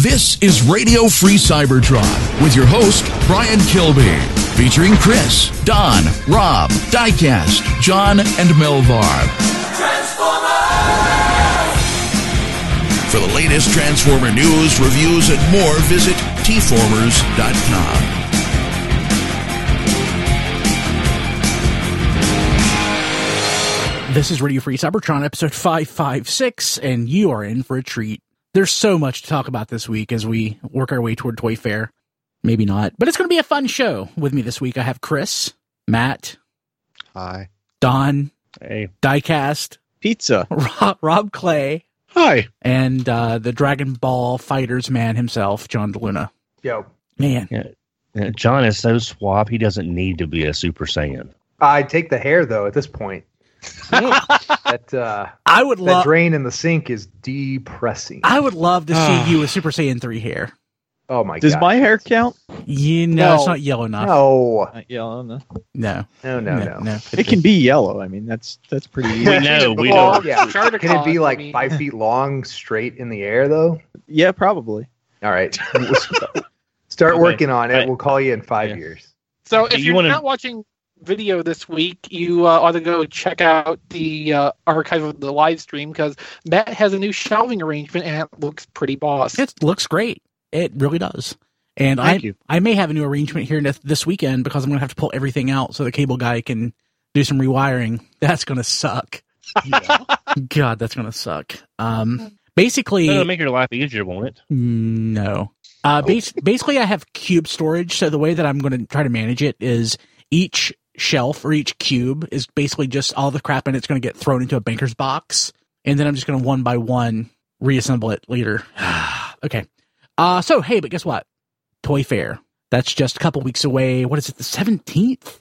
This is Radio Free Cybertron with your host, Brian Kilby, featuring Chris, Don, Rob, Diecast, John, and Melvar. For the latest Transformer news, reviews, and more, visit tformers.com. This is Radio Free Cybertron, episode 556, and you are in for a treat. There's so much to talk about this week as we work our way toward Toy Fair. Maybe not, but it's going to be a fun show. With me this week, I have Chris, Matt. Hi. Don. Hey. Diecast. Pizza. Rob Clay. Hi. And the Dragon Ball Fighters man himself, John DeLuna. Yo. Man. Yeah, John is so suave, he doesn't need to be a Super Saiyan. I'd take the hair, though, at this point. That drain in the sink is depressing. I would love to see you with Super Saiyan 3 hair. Oh my god. Does my hair count? No, it's not yellow enough. No. Not yellow enough. No. It can be yellow. I mean, that's pretty easy. We know. We Well, know. yeah. Can it be like 5 feet long, straight in the air, though? Yeah, probably. All right. Start working on it. Right. We'll call you in 5 years. So if You you're wanna- not watching video this week, you ought to go check out the archive of the live stream, because Matt has a new shelving arrangement and it looks pretty boss. It looks great. It really does. And Thank you. I may have a new arrangement here this weekend because I'm going to have to pull everything out so the cable guy can do some rewiring. That's going to suck. Yeah. God, that's going to suck. Basically, It'll make your life easier, won't it? no. Basically, I have cube storage. So the way that I'm going to try to manage it is each shelf or each cube is basically just all the crap in it's going to get thrown into a banker's box. And then I'm just going to one by one reassemble it later. Okay. So, hey, but guess what? Toy Fair. That's just a couple weeks away. What is it? The 17th?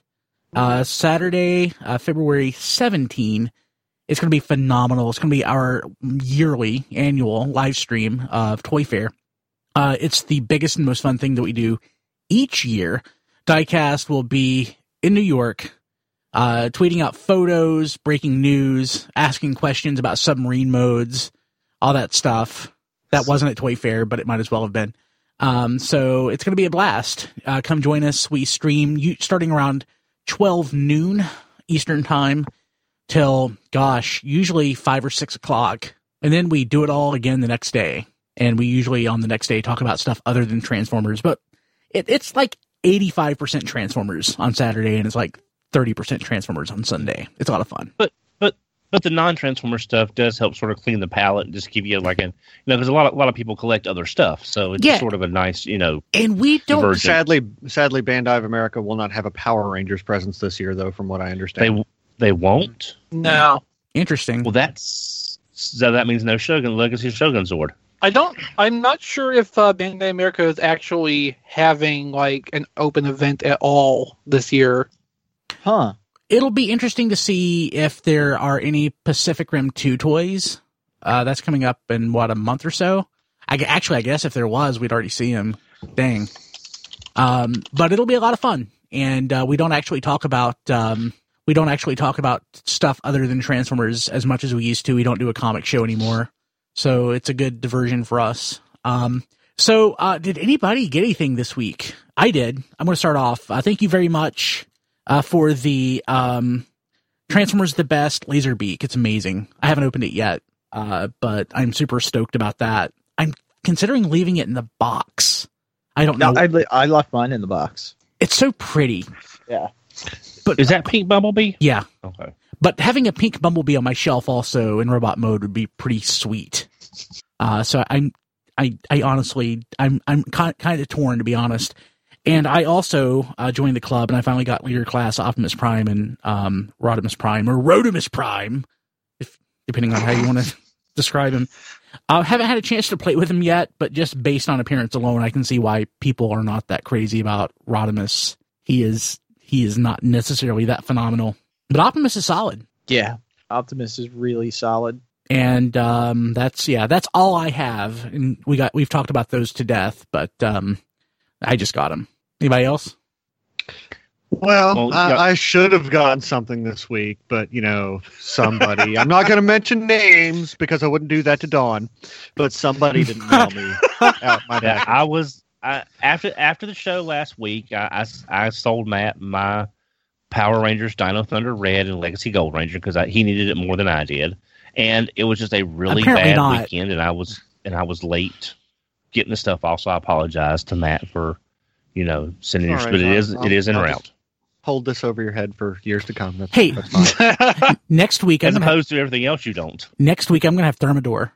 Saturday, February 17th. It's going to be phenomenal. It's going to be our yearly annual live stream of Toy Fair. It's the biggest and most fun thing that we do each year. Diecast will be in New York, tweeting out photos, breaking news, asking questions about submarine modes, all that stuff. That wasn't at Toy Fair, but it might as well have been. So it's going to be a blast. Come join us. We stream starting around 12 noon Eastern time till, usually 5 or 6 o'clock. And then we do it all again the next day. And we usually on the next day talk about stuff other than Transformers. But it's like 85% Transformers on Saturday, and it's like 30% Transformers on Sunday. It's a lot of fun. But the non-Transformer stuff does help sort of clean the palette and just give you like because a lot of people collect other stuff, so it's sort of a nice, And we don't. diversion. Sadly, Bandai of America will not have a Power Rangers presence this year, though, from what I understand. They won't. No. Interesting. Well, that means no Shogun Legacy Shogun Zord. I'm not sure if Bandai America is actually having like an open event at all this year. Huh. It'll be interesting to see if there are any Pacific Rim 2 toys. That's coming up in, a month or so? I guess if there was, we'd already see them. Dang. But it'll be a lot of fun. And we don't actually talk about stuff other than Transformers as much as we used to. We don't do a comic show anymore. So it's a good diversion for us. So did anybody get anything this week? I did. I'm going to start off. Thank you very much for the Transformers the Best Laserbeak. It's amazing. I haven't opened it yet, but I'm super stoked about that. I'm considering leaving it in the box. I don't know. I left mine in the box. It's so pretty. Yeah. But Is that Pink Bumblebee? Yeah. Okay. But having a pink Bumblebee on my shelf also in robot mode would be pretty sweet. So I honestly, I'm kind of torn, to be honest. And I also joined the club, and I finally got leader class Optimus Prime and Rodimus Prime, or Rodimus Prime, depending on how you want to describe him. I haven't had a chance to play with him yet, but just based on appearance alone, I can see why people are not that crazy about Rodimus. He is not necessarily that phenomenal, but Optimus is solid. Yeah. Optimus is really solid. And that's all I have. And we've talked about those to death, but I just got them. Anybody else? Well, I should have gotten something this week, but, somebody. I'm not going to mention names because I wouldn't do that to Dawn, but somebody didn't mail me my back. After the show last week, I sold Matt my Power Rangers Dino Thunder Red and Legacy Gold Ranger because he needed it more than I did, and it was just a really bad weekend, and I was late getting the stuff off. So I apologize to Matt for sending yours, but it is en route. Hold this over your head for years to come. That's fine. Next week, as opposed to everything else you don't. Next week, I'm going to have Thermidor.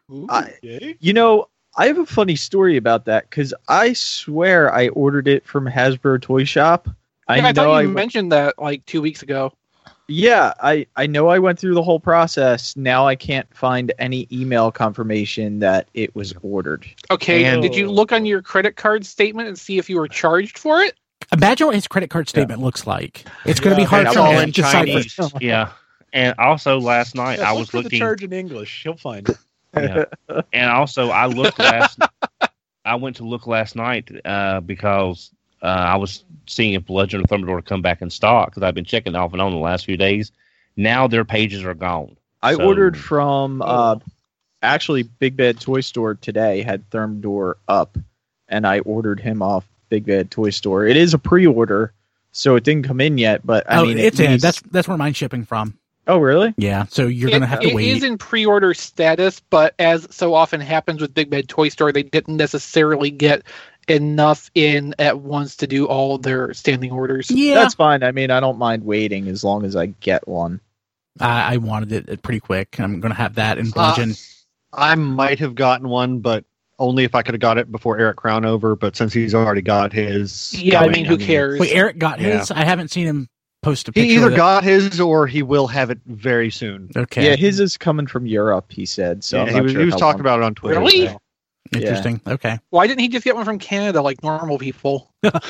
I have a funny story about that because I swear I ordered it from Hasbro Toy Shop. I thought you mentioned that like 2 weeks ago. Yeah, I know I went through the whole process. Now I can't find any email confirmation that it was ordered. Okay, did you look on your credit card statement and see if you were charged for it? Imagine what his credit card statement looks like. It's going to be hard for him to decipher. Yeah, and also last night I was looking. The charge in English. He'll find it. Yeah, and also I went to look last night because I was seeing if Legend of Thermidor come back in stock because I've been checking off and on the last few days. Now their pages are gone. I ordered from actually Big Bad Toy Store today, had Thermidor up, and I ordered him off Big Bad Toy Store. It is a pre-order, so it didn't come in yet, but I mean it's in. That's where mine's shipping from. Oh, really? Yeah, so you're going to have to wait. It is in pre-order status, but as so often happens with Big Bad Toy Store, they didn't necessarily get enough in at once to do all their standing orders. Yeah. That's fine. I mean, I don't mind waiting as long as I get one. I wanted it pretty quick. I'm going to have that in Bludgeon. I might have gotten one, but only if I could have got it before Eric Crownover, but since he's already got his... Yeah, I mean, who cares? Wait, Eric got his? I haven't seen him post a picture. He either got his or he will have it very soon. Okay. Yeah, his is coming from Europe, he said. So he was talking about it on Twitter. Really? So. Interesting. Yeah. Okay. Why didn't he just get one from Canada like normal people?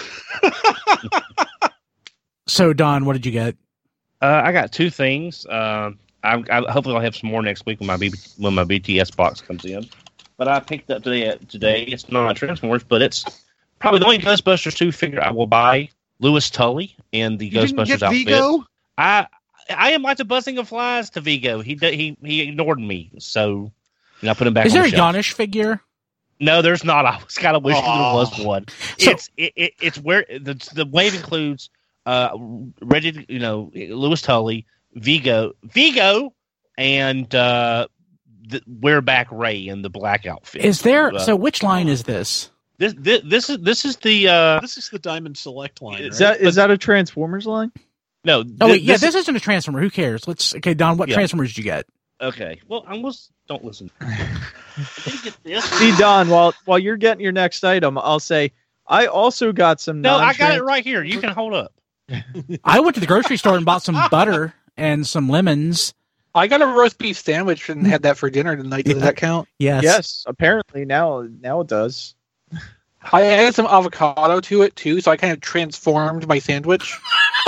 So, Don, what did you get? I got two things. Hopefully I'll have some more next week when my BTS box comes in. But I picked up today. It's not Transformers, but it's probably the only Ghostbusters 2 figure I will buy. Louis Tully in the Ghostbusters outfit. Vigo? I am like the buzzing of flies to Vigo. He ignored me, so I put him back. Is on there the a shelf. Yanish figure? No, there's not. I was kind of wishing there was one. So, It's where the wave includes Reggie, Louis Tully, Vigo, and Wereback Ray in the black outfit. Is there? So which line is this? This is the Diamond Select line. Is Right? that a Transformers line? No. This isn't a Transformer. Who cares? Okay, Don. What Transformers did you get? Okay. Well, don't listen. See, Don, while you're getting your next item, I'll say I also got some. No, I got it right here. You can hold up. I went to the grocery store and bought some butter and some lemons. I got a roast beef sandwich and had that for dinner tonight. Does that count? Yes. Yes. Apparently now it does. I added some avocado to it too, so I kind of transformed my sandwich.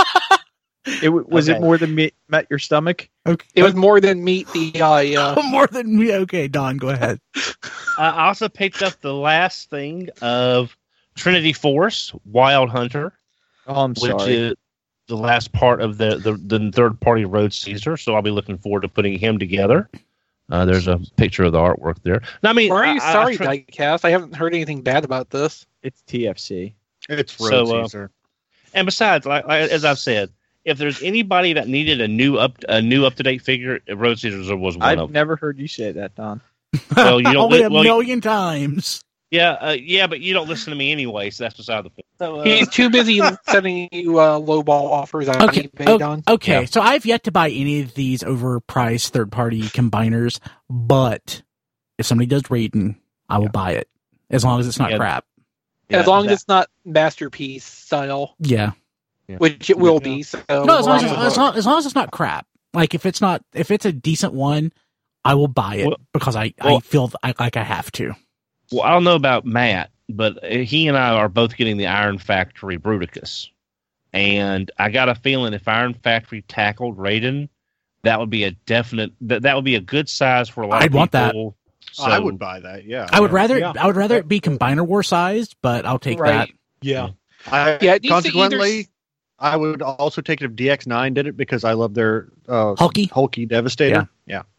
Was it more than met your stomach? Okay. It was more than meat the eye. More than me. Okay, Don, go ahead. I also picked up the last thing of Trinity Force Wild Hunter. Oh, I'm sorry. Which is the last part of the third party Road Caesar. So I'll be looking forward to putting him together. There's a picture of the artwork there. Now, I mean, why are you sorry, Diecast? I haven't heard anything bad about this. It's TFC. It's Road Caesar. And besides, like as I've said, if there's anybody that needed a new up to date figure, Road Caesar was one of them. I've never heard you say that, Don. Well, you don't only a million times. Yeah, but you don't listen to me anyway, so that's beside the point. So, he's too busy sending you lowball offers on eBay, Don. Okay, so I've yet to buy any of these overpriced third-party combiners, but if somebody does Raiden, I will buy it, as long as it's not crap. As long as it's not Masterpiece style. Yeah. Which it will be. So no, as long as it's not crap. Like, if it's a decent one, I will buy it because I feel like I have to. Well, I don't know about Matt, but he and I are both getting the Iron Factory Bruticus. And I got a feeling if Iron Factory tackled Raiden, that would be a definite, that would be a good size for a lot of people. I'd want that. So, I would buy that, yeah. I would rather it be Combiner War sized, but I'll take that. Yeah. Consequently, I would also take it if DX9 did it because I love their Hulky Devastator. Yeah.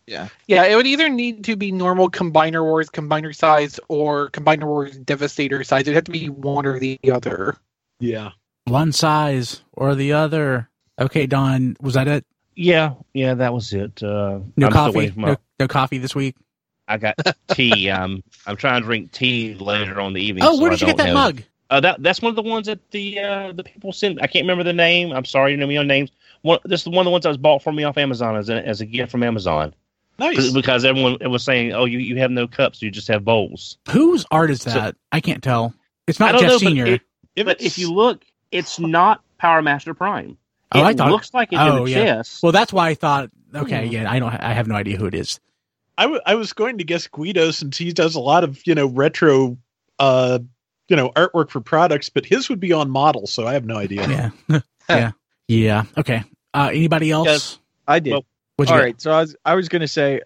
Yeah. Yeah, it would either need to be normal Combiner Wars Combiner size or Combiner Wars Devastator size. It'd have to be one or the other. Yeah. One size or the other. Okay, Don, was that it? Yeah, that was it. No I'm coffee? No coffee this week? I got tea. I'm trying to drink tea later on the evening. Oh, where did you get that mug? That's one of the ones that the people sent. I can't remember the name. I'm sorry, you know me on names. This is one of the ones that was bought for me off Amazon as a gift from Amazon. Nice. Because everyone was saying, "Oh, you have no cups, you just have bowls." Whose art is that? I can't tell. It's not I don't Jeff know, Senior. But if you look, it's not Power Master Prime. I thought looks like it's in the chest. Well, that's why I thought. Okay, yeah, I have no idea who it is. I was going to guess Guido, since he does a lot of retro artwork for products, but his would be on model, so I have no idea. Yeah. Okay. Anybody else? Yes, I did. Well, all right. So I was going to say,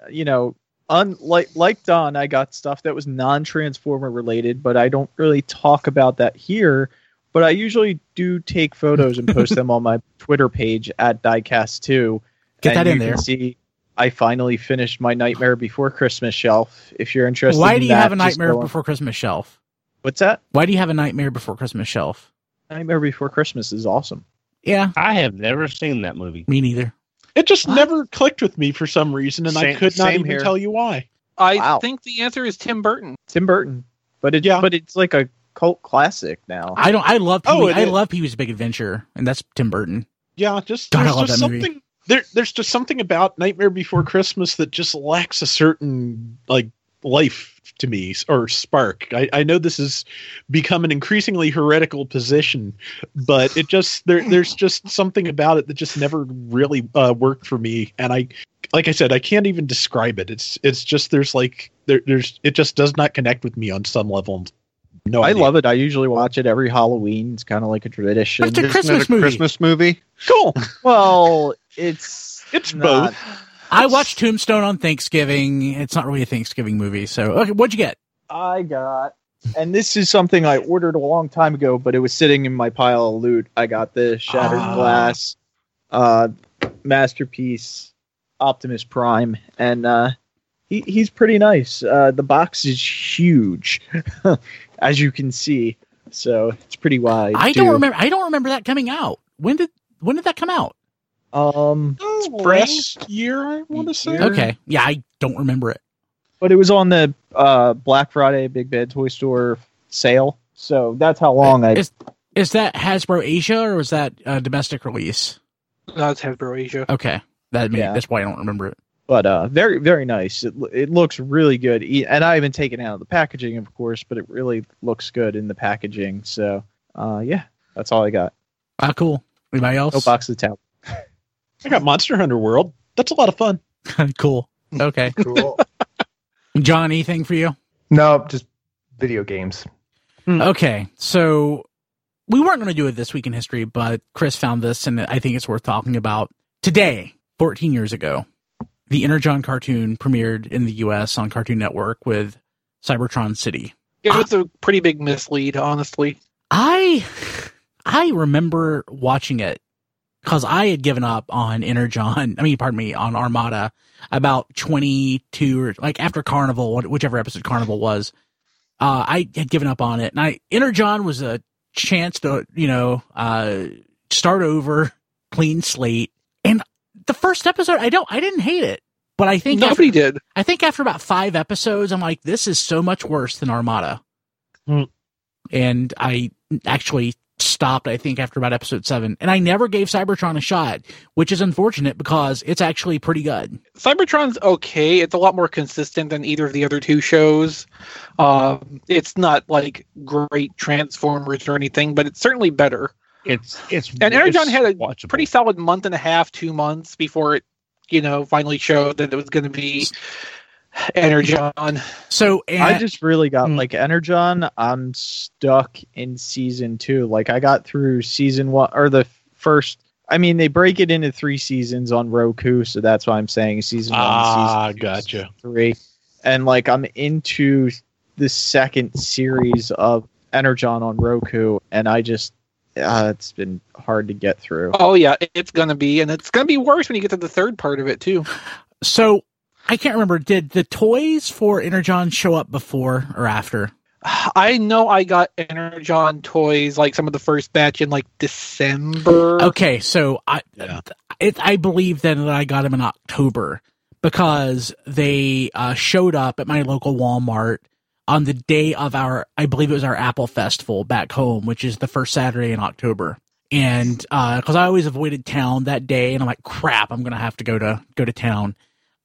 like Don, I got stuff that was non-Transformer related, but I don't really talk about that here. But I usually do take photos and post them on my Twitter page at Diecast2. Get that in there. You can see I finally finished my Nightmare Before Christmas shelf. If you're interested, why do you have a Nightmare Before Christmas shelf? What's that? Why do you have a Nightmare Before Christmas shelf? Nightmare Before Christmas is awesome. Yeah, I have never seen that movie. Me neither. It just never clicked with me for some reason, and I could not even tell you why. I think the answer is Tim Burton. Tim Burton, but it's like a cult classic now. I love Pee-wee's Big Adventure, and that's Tim Burton. Yeah, there's just something. There's just something about Nightmare Before Christmas that just lacks a certain life to me, or spark. I know this has become an increasingly heretical position, but it just there's just something about it that just never really worked for me. And like I said, I can't even describe it. It's just it just does not connect with me on some level. No, I love it. I usually watch it every Halloween. It's kind of like a tradition. It's a Christmas movie. Cool. Well, it's both. I watched Tombstone on Thanksgiving. It's not really a Thanksgiving movie. So, okay, what'd you get? I got, and this is something I ordered a long time ago, but it was sitting in my pile of loot. I got the Shattered Glass Masterpiece Optimus Prime, and he's pretty nice. The box is huge, as you can see, so it's pretty wide. I don't remember that coming out. When did that come out? Last year, I want to say. Okay, yeah, I don't remember it. But it was on the Black Friday Big Bad Toy Store sale, so that's how long Is that Hasbro Asia, or was that a domestic release? No, it's Hasbro Asia. Okay, that's why I don't remember it. But very, very nice. It looks really good, and I haven't taken it out of the packaging, of course, but it really looks good in the packaging. So, yeah, that's all I got. Cool. Anybody else? No box of towel. I got Monster Hunter World. That's a lot of fun. Cool. Okay. Cool. John, anything for you? No, just video games. Okay, so we weren't going to do it this week in history, but Chris found this, and I think it's worth talking about. Today, 14 years ago, the Energon cartoon premiered in the U.S. on Cartoon Network with Cybertron City. It was a pretty big mislead, honestly. I remember watching it because I had given up on on Armada about 22 or after Carnival, whichever episode Carnival was. I had given up on it, and Energon was a chance to start over, clean slate. And the first episode, I didn't hate it, but I think nobody did. I think after about 5 episodes, I'm like, this is so much worse than Armada. And I actually stopped, I think, after about episode 7. And I never gave Cybertron a shot, which is unfortunate because it's actually pretty good. Cybertron's okay. It's a lot more consistent than either of the other two shows. It's not like great Transformers or anything, but it's certainly better. And Energon had a watchable. Pretty solid month and a half, 2 months before it, finally showed that it was going to be Energon. So I just really got Energon. I'm stuck in season 2. I got through season 1 or the first. I mean, they break it into 3 seasons on Roku, so that's why I'm saying season 1, season 2, gotcha. Season 3, and I'm into the second series of Energon on Roku, and I just. It's been hard to get through. Oh yeah, it's gonna be, and it's gonna be worse when you get to the third part of it too. So I can't remember. Did the toys for Energon show up before or after? I know I got Energon toys, like some of the first batch in like December. Okay, so I believe then that I got them in October because they showed up at my local Walmart on the day of I believe it was our Apple Festival back home, which is the first Saturday in October. And because I always avoided town that day, and I'm like, crap, I'm gonna have to go to town.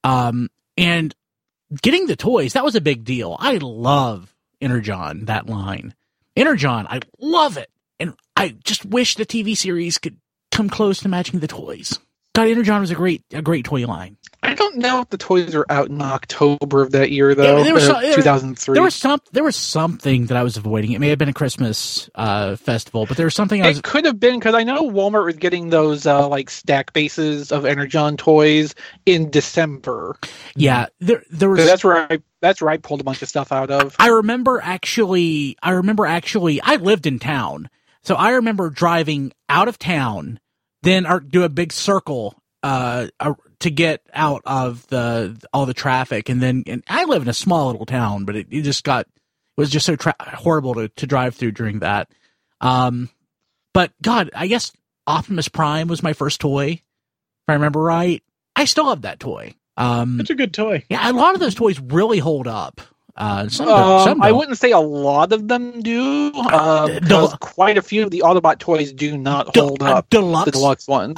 And getting the toys, that was a big deal. I love Energon, that line. Energon, I love it. And I just wish the TV series could come close to matching the toys. God, Energon was a great toy line. I don't know if the toys are out in October of that year, though. Yeah, 2003. There was something that I was avoiding. It may have been a Christmas festival, but there was something It could have been, because I know Walmart was getting those like stack bases of Energon toys in December. Yeah, there was. So that's where I pulled a bunch of stuff out of. I remember actually. I lived in town, so I remember driving out of town, then do a big circle to get out of all the traffic, and I live in a small little town, but it was just so horrible to drive through during that. But God, I guess Optimus Prime was my first toy, if I remember right. I still have that toy. It's a good toy. Yeah, a lot of those toys really hold up. Some I wouldn't say a lot of them do. Because quite a few of the Autobot toys do not hold up. The deluxe ones.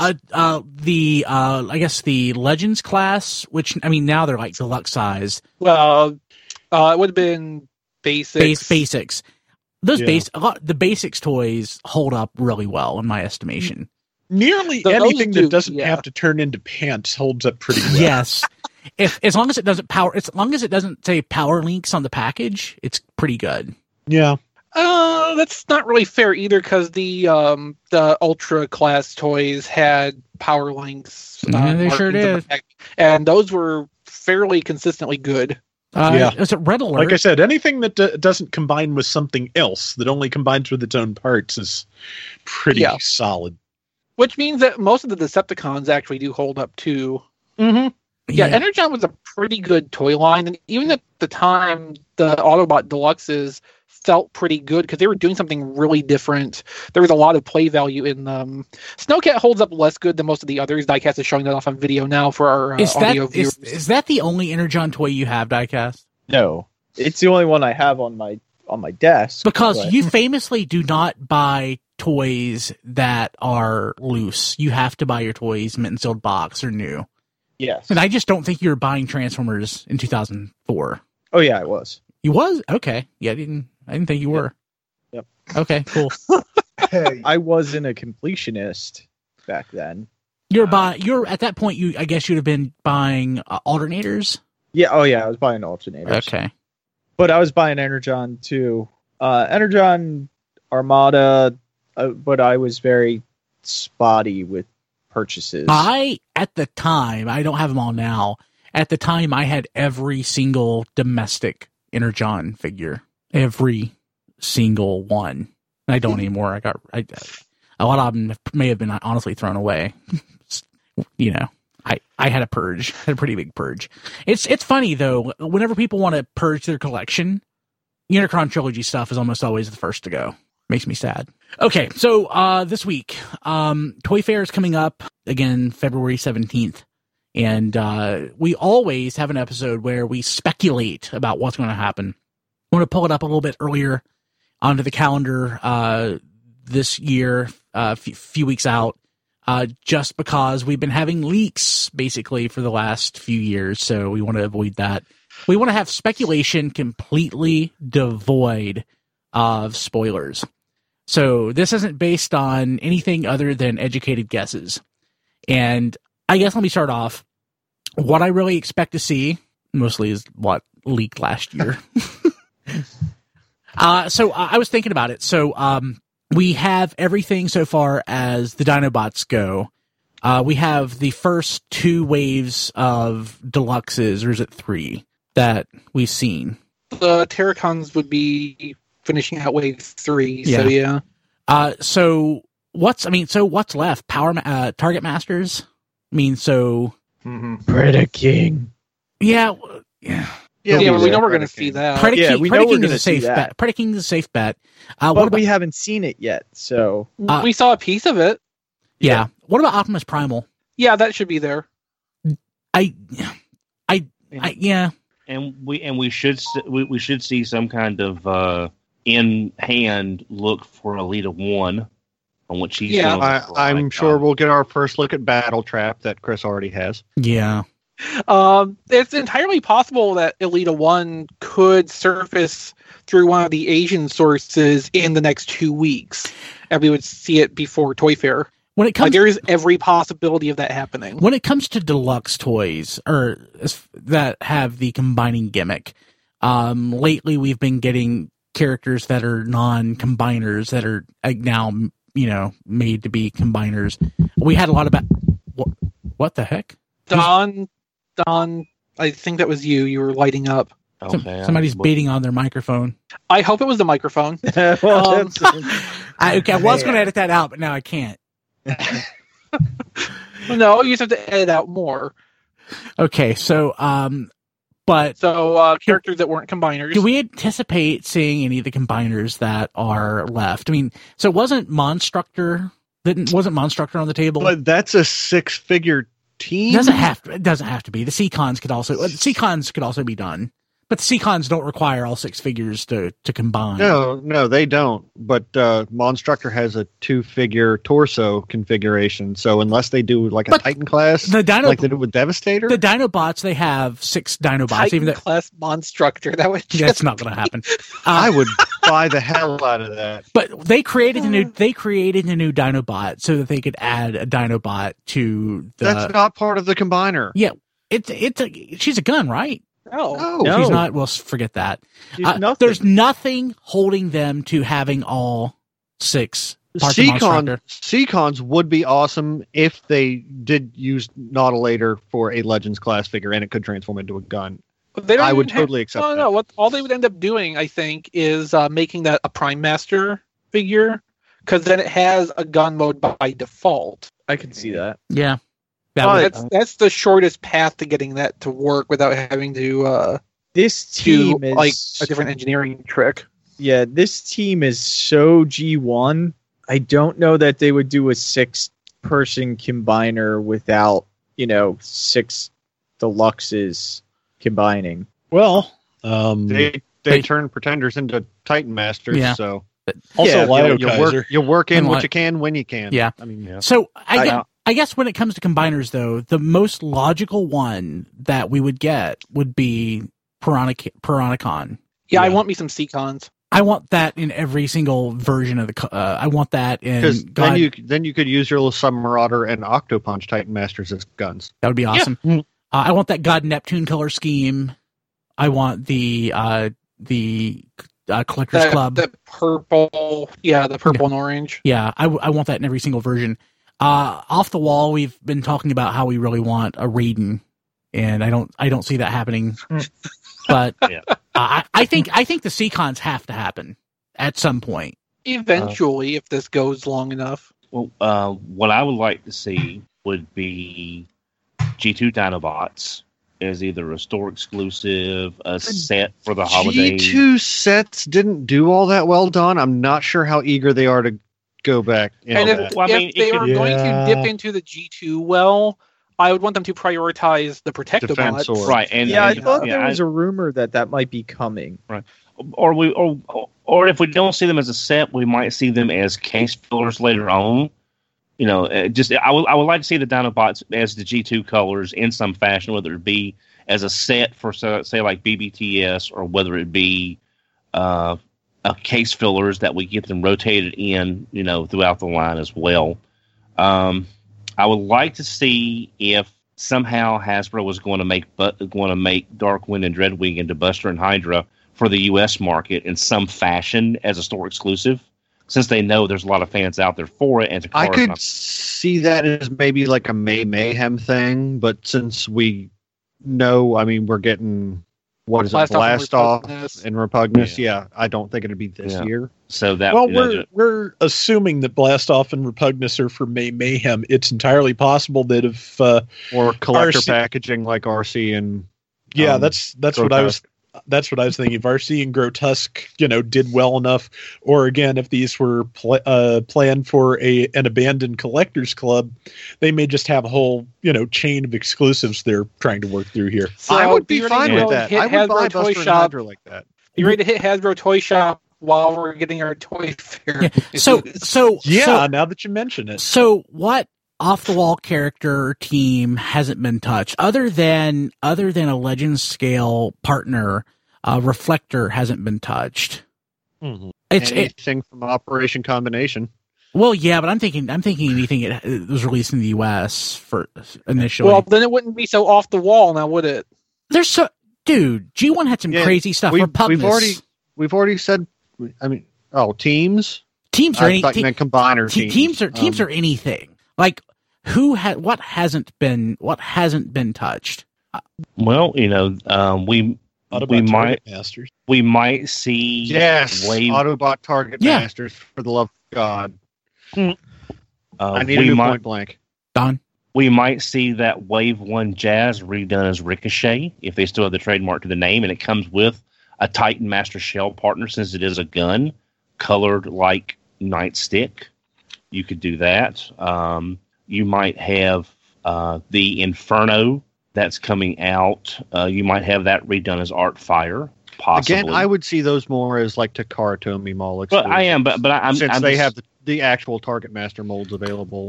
I guess the Legends class, which now they're like deluxe size. Well, it would have been basics. Basics. The basics toys hold up really well in my estimation. Nearly anything that doesn't have to turn into pants holds up pretty well. Yes. As long as it doesn't say Power Links on the package, it's pretty good. Yeah. That's not really fair either, because the Ultra class toys had Power Links. They sure did. And those were fairly consistently good. Is it Red Alert? Like I said, anything that doesn't combine with something else, that only combines with its own parts, is pretty solid. Which means that most of the Decepticons actually do hold up too. Mm-hmm. Yeah, Energon was a pretty good toy line, and even at the time, the Autobot Deluxes felt pretty good because they were doing something really different. There was a lot of play value in them. Snowcat holds up less good than most of the others. Diecast is showing that off on video now for our audio viewers. Is that the only Energon toy you have, Diecast? No, it's the only one I have on my desk. Because you famously do not buy toys that are loose. You have to buy your toys mint and sealed box or new. Yes. And I just don't think you were buying Transformers in 2004. Oh yeah, I was. You was? Okay. Yeah, I didn't think you were. Yep. Okay, cool. I wasn't a completionist back then. You're at that point, I guess you'd have been buying alternators? Yeah, I was buying alternators. Okay. But I was buying Energon too. Energon Armada, but I was very spotty with purchases. At the time, I don't have them all now. At the time, I had every single domestic Energon figure. Every single one. I don't anymore. A lot of them may have been honestly thrown away. I had a purge. I had a pretty big purge. It's funny though. Whenever people want to purge their collection, Unicron Trilogy stuff is almost always the first to go. Makes me sad. Okay, so this week, Toy Fair is coming up again, February 17th, and we always have an episode where we speculate about what's going to happen. I want to pull it up a little bit earlier onto the calendar this year, a few weeks out. Just because we've been having leaks basically for the last few years, so we want to avoid that. We want to have speculation completely devoid of spoilers. So this isn't based on anything other than educated guesses. And I guess let me start off. What I really expect to see, mostly, is what leaked last year. So I was thinking about it. So we have everything so far as the Dinobots go. We have the first 2 waves of deluxes, or is it 3, that we've seen? The Terracons would be finishing out wave 3. Yeah. So yeah. So what's left? Target Masters. Predaking. Yeah. We know we're going to see that. Predaking is a safe bet. Predaking is a safe bet. But we haven't seen it yet, so we saw a piece of it. Yeah. What about Optimus Primal? Yeah, that should be there. And we should see some kind of in hand look for Elita 1 on what she's doing. I'm sure we'll get our first look at Battle Trap that Chris already has. Yeah. It's entirely possible that Elita 1 could surface through one of the Asian sources in the next 2 weeks, and we would see it before Toy Fair. When it comes, there is every possibility of that happening. When it comes to deluxe toys or that have the combining gimmick, lately we've been getting characters that are non-combiners that are now, made to be combiners. We had a lot about what the heck? Don, I think that was you. You were lighting up. Okay, somebody's beating on their microphone. I hope it was the microphone. I was going to edit that out, but now I can't. No, you just have to edit out more. Okay, so characters that weren't combiners. Do we anticipate seeing any of the combiners that are left? I mean, so wasn't Monstructor on the table? But that's a 6-figure team. It doesn't have to be. The Seacons could also be done. But the Seacons don't require all 6 figures to combine. No, they don't. But Monstructor has a 2-figure torso configuration. So unless they do like a Titan class, like they did with Devastator, the Dinobots, they have 6 Dinobots. Titan class Monstructor. That's not going to happen. I would buy the hell out of that. But they created a new Dinobot so that they could add a Dinobot to the. That's not part of the combiner. Yeah, she's a gun, right? No, she's not. Well, forget that. There's nothing holding them to having all 6 parts of Monstructor. Seacons would be awesome if they did use Nautilator for a Legends class figure and it could transform into a gun. I would totally accept that. No, all they would end up doing, I think, is making that a Prime Master figure, because then it has a gun mode by default. I can see that. Yeah. That's the shortest path to getting that to work without having to this team do like a different engineering trick. Yeah, this team is so G1. I don't know that they would do a 6-person combiner without, 6 deluxes combining. Well, they turn pretenders into Titan Masters, so also you work in what you can when you can. Yeah. I mean, So I guess when it comes to combiners, though, the most logical one that we would get would be Piranacon. Yeah, I want me some Seacons. I want that in every single version of the. I want that in. Then you could use your little Submarauder and Octopunch Titan Masters as guns. That would be awesome. Yeah. I want that God Neptune color scheme. I want the Collectors Club. The purple, the purple and orange. Yeah, I want that in every single version. Off the wall, we've been talking about how we really want a Raiden, and I don't see that happening. But I think the Seacons have to happen at some point. Eventually, if this goes long enough. Well, what I would like to see would be G2 Dinobots as either a store exclusive, a set for the holidays. G2 sets didn't do all that well, Don. I'm not sure how eager they are to go back. And if they are going to dip into the G2 I would want them to prioritize the Protectobots. Right. I thought there was a rumor that might be coming. Right. Or if we don't see them as a set, we might see them as case fillers later on. I would like to see the Dinobots as the G2 colors in some fashion, whether it be as a set for say like BBTS, or whether it be case fillers that we get them rotated in, throughout the line as well. I would like to see if somehow Hasbro was going to make Darkwind and Dreadwing into Buster and Hydra for the U.S. market in some fashion as a store exclusive, since they know there's a lot of fans out there for it. And I could see that as maybe like a Mayhem thing, but since we know, we're getting Blast Off and Repugnus. Yeah, I don't think it'd be this year. So that we're assuming that Blast Off and Repugnus are for Mayhem. It's entirely possible that if or collector packaging like RC and Yeah, that's what I was. That's what I was thinking. If RC and Grotesque, did well enough, or again, if these were planned for an abandoned collectors club, they may just have a whole chain of exclusives they're trying to work through here. So I would be fine with that. I would buy Buster and Hydra like that. You ready to hit Hasbro Toy Shop while we're getting our toy fair? Yeah. So now that you mention it, so what off the wall character or team hasn't been touched other than a Legend scale partner? Reflector hasn't been touched. Mm-hmm. It's anything from Operation Combination. Well, yeah, but I'm thinking anything it was released in the U.S. for initially. Well, then it wouldn't be so off the wall now, would it? Dude, G1 had some crazy stuff. We've already said. I mean, teams. Teams are anything. Combiner teams. Teams are anything. Like what hasn't been touched. Well, we might see Autobot Target Masters, for the love of God. I need a new Point Blank. Don? We might see that Wave 1 Jazz redone as Ricochet, if they still have the trademark to the name, and it comes with a Titan Master Shell partner, since it is a gun, colored like Nightstick. You could do that. You might have the Inferno that's coming out. You might have that redone as Artfire, possibly. Again, I would see those more as like Takara Tomy Mall. But I am, but I'm since they have the actual Target Master molds available.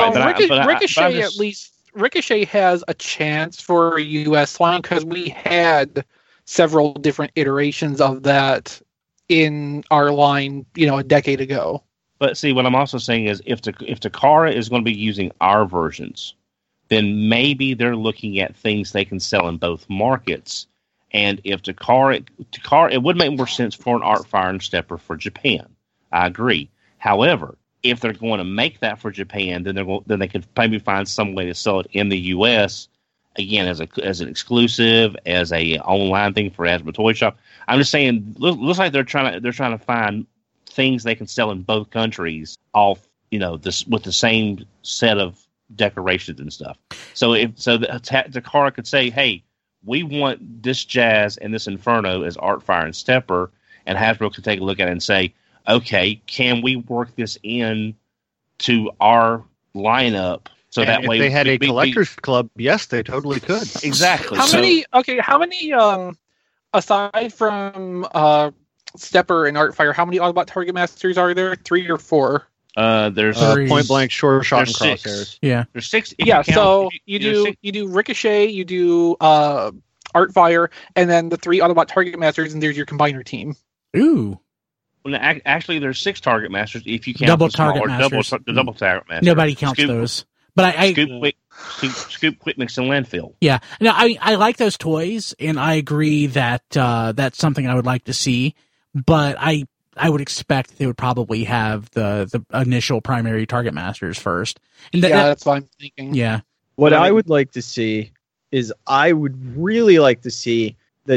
Ricochet has a chance for a U.S. line because we had several different iterations of that in our line, a decade ago. But see, what I'm also saying is, if Takara is going to be using our versions, then maybe they're looking at things they can sell in both markets. And if Takara, it would make more sense for an Artfire and Stepper for Japan. I agree. However, if they're going to make that for Japan, then they could maybe find some way to sell it in the U.S. again as an exclusive, as a online thing for Hasbro Toy Shop. I'm just saying, looks like they're trying to find things they can sell in both countries, all this with the same set of decorations and stuff. So Takara could say, hey, we want this Jazz and this Inferno as Artfire and Stepper, and Hasbro could take a look at it and say, okay, can we work this in to our lineup so that way if they had a collectors club, yes, they totally could. Exactly. How many aside from Stepper and Artfire, how many Autobot Target Masters are there? 3 or 4? There's Point Blank, Sure Shot, and Crosshairs. Yeah, there's 6. So you do Ricochet, you do Artfire, and then the 3 Autobot Target Masters, and there's your combiner team. Ooh. Well, actually, there's 6 Target Masters if you count double the smaller, Target Masters. double Target Masters. Nobody counts those. But Scoop, Quick Mix, and Landfill. Yeah, no, I like those toys, and I agree that that's something I would like to see. But I would expect they would probably have the initial primary Target Masters first. And that's what I'm thinking. Yeah. What I would like to see is I would really like to see the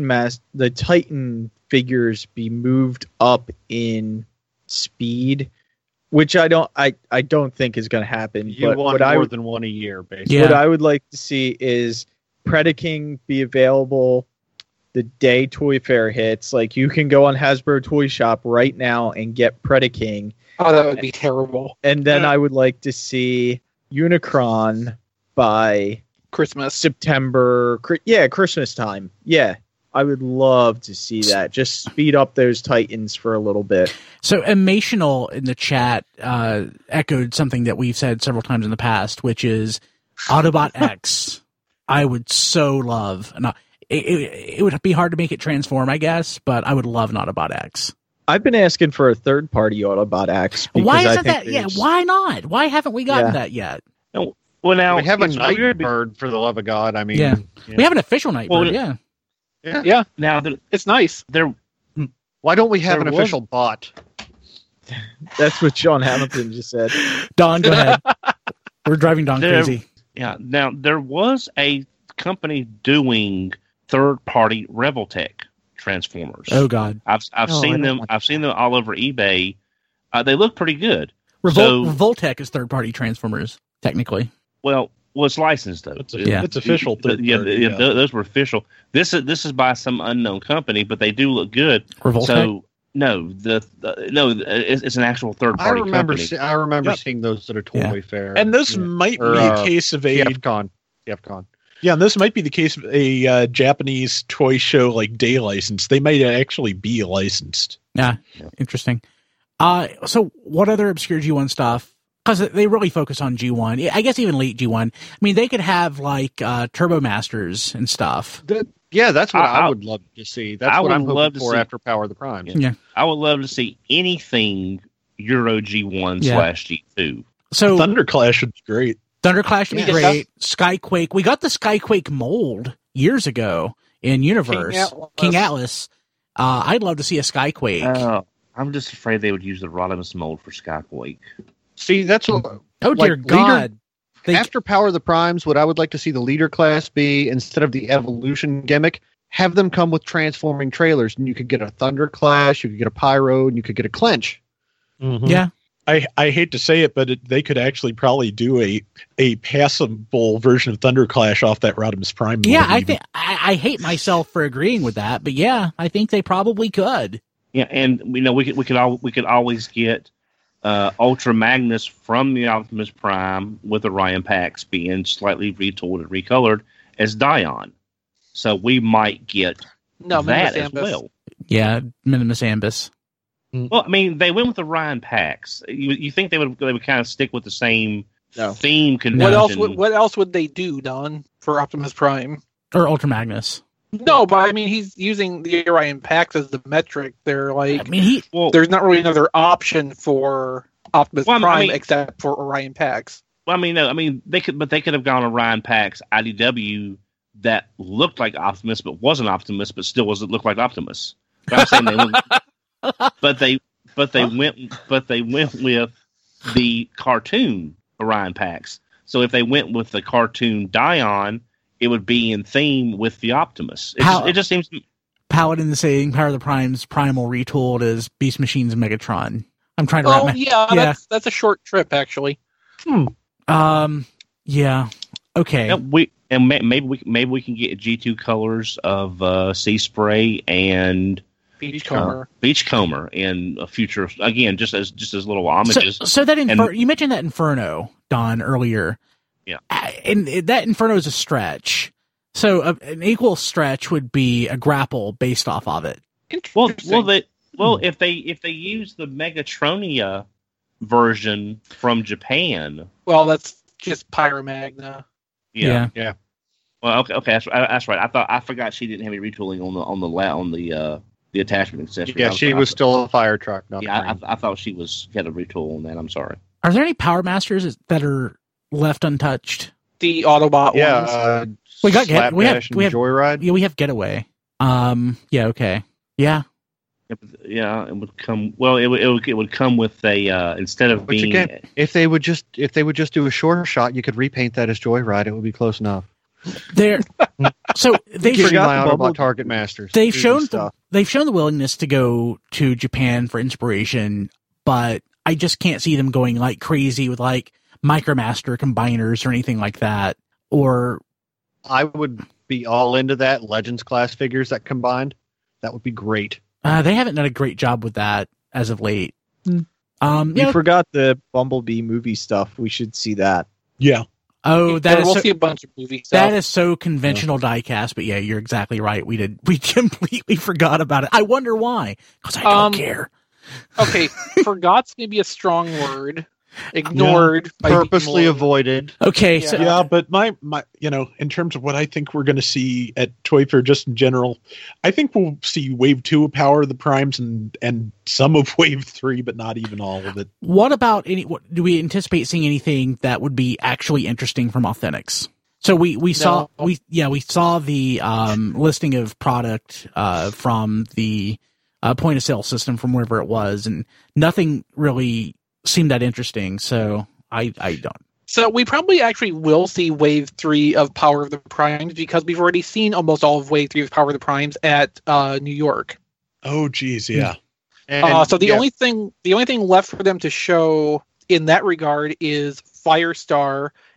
Titan figures be moved up in speed, which I don't think is going to happen. You want more than one a year, basically. What I would like to see is Predaking be available the day Toy Fair hits. Like, you can go on Hasbro Toy Shop right now and get Predaking. Oh, that would be terrible. And then I would like to see Unicron by Christmas. September. Christmas time. Yeah. I would love to see that. Just speed up those Titans for a little bit. So Emotional in the chat echoed something that we've said several times in the past, which is Autobot X. I would so love. It would be hard to make it transform, I guess, but I would love an Autobot X. I've been asking for a third-party Autobot X. Why isn't that? Yeah, why not? Why haven't we gotten that yet? No, well, now we have a Nightbird, for the love of God. I mean, we have an official Nightbird. Yeah. Now it's nice. Why don't we have an official bot? That's what Sean Hamilton just said. Don, go ahead. We're driving Don crazy. Yeah. Now there was a company doing third-party Revoltech Transformers. Oh God, I've seen them. I've seen them all over eBay. They look pretty good. Revoltech is third-party Transformers, technically. Well, Well, it's licensed though. It's official. Those were official. This is by some unknown company, but they do look good. Revoltech? So no, it's an actual third party. I remember seeing those at a toy fair, and this might be a case of a TFCon. Yeah, and this might be the case of a Japanese toy show like day license. They might actually be licensed. Yeah, interesting. So what other obscure G1 stuff? Because they really focus on G1. I guess even late G1. I mean, they could have like Turbo Masters and stuff. That's what I would love to see. That's what I'm hoping for after Power of the Primes. Yeah. I would love to see anything Euro G1 / G2. So Thunderclash would be great. Thunderclash would be great. Skyquake. We got the Skyquake mold years ago in Universe. King Atlas. I'd love to see a Skyquake. I'm just afraid they would use the Rodimus mold for Skyquake. See, that's what. Oh dear God! After Power of the Primes, what I would like to see the leader class be, instead of the evolution gimmick, have them come with transforming trailers, and you could get a Thunderclash, you could get a Pyro, and you could get a Clench. Mm-hmm. Yeah. I hate to say it, but they could actually probably do a passable version of Thunderclash off that Rodimus Prime. Yeah, I hate myself for agreeing with that, but yeah, I think they probably could. Yeah, and we could always get Ultra Magnus from the Optimus Prime with Orion Pax being slightly retooled and recolored as Dion. So we might get that as well. Yeah, Minimus Ambus. Well, I mean, they went with Orion Pax. You think they would kind of stick with the same theme convention? What else would they do, Don, for Optimus Prime or Ultra Magnus? No, but I mean, he's using the Orion Pax as the metric. They're like, I mean, there's not really another option for Optimus Prime except for Orion Pax. Well, they could have gone Orion Pax IDW that looked like Optimus but wasn't Optimus, but still looked like Optimus. But I'm saying they went with the cartoon Orion Pax. So if they went with the cartoon Dion, it would be in theme with the Optimus. It just seems. Paladin saying Power of the Primes Primal retooled as Beast Machines and Megatron. I'm trying to that's a short trip actually. Yeah. Okay. Yeah, maybe we can get G2 colors of Sea Spray and Beachcomber in a future, again, just as little homages. So that you mentioned that Inferno, Don, earlier. Yeah, and that Inferno is a stretch. So an equal stretch would be a grapple based off of it. If they use the Megatronia version from Japan, well, that's just Pyromagna. Yeah. Well, okay, that's right. I forgot she didn't have any retooling on the attachment accessory. Yeah, she was still a fire truck. I thought she had a retool on that. I'm sorry. Are there any Power Masters that are left untouched? The Autobot ones. We got Joyride. Yeah, we have Getaway. Yeah. Okay. Yeah. Yeah, it would come. Well, it would come with a instead of being. Again, if they would just do a shorter shot, you could repaint that as Joyride. It would be close enough. So they forgot the Autobot Target Masters. They've shown the willingness to go to Japan for inspiration, but I just can't see them going like crazy with like Micromaster combiners or anything like that. Or I would be all into that Legends class figures that combined. That would be great. They haven't done a great job with that as of late. You forgot the Bumblebee movie stuff. We should see that. Yeah. Oh, we'll see a bunch of movie stuff. That is so conventional diecast, but yeah, you're exactly right. We completely forgot about it. I wonder why. Because I don't care. Okay, forgot's maybe a strong word. Ignored, purposely avoided. Okay, but my in terms of what I think we're going to see at Toy Fair, just in general, I think we'll see Wave 2 of Power of the Primes and some of Wave 3, but not even all of it. What about do we anticipate seeing anything that would be actually interesting from Authentics? So we saw the listing of product from the point of sale system from wherever it was, and nothing really seemed that interesting, so I don't. So we probably actually will see Wave 3 of Power of the Primes because we've already seen almost all of Wave 3 of Power of the Primes at New York. Oh, geez, yeah. So the only thing left for them to show in that regard is Firestar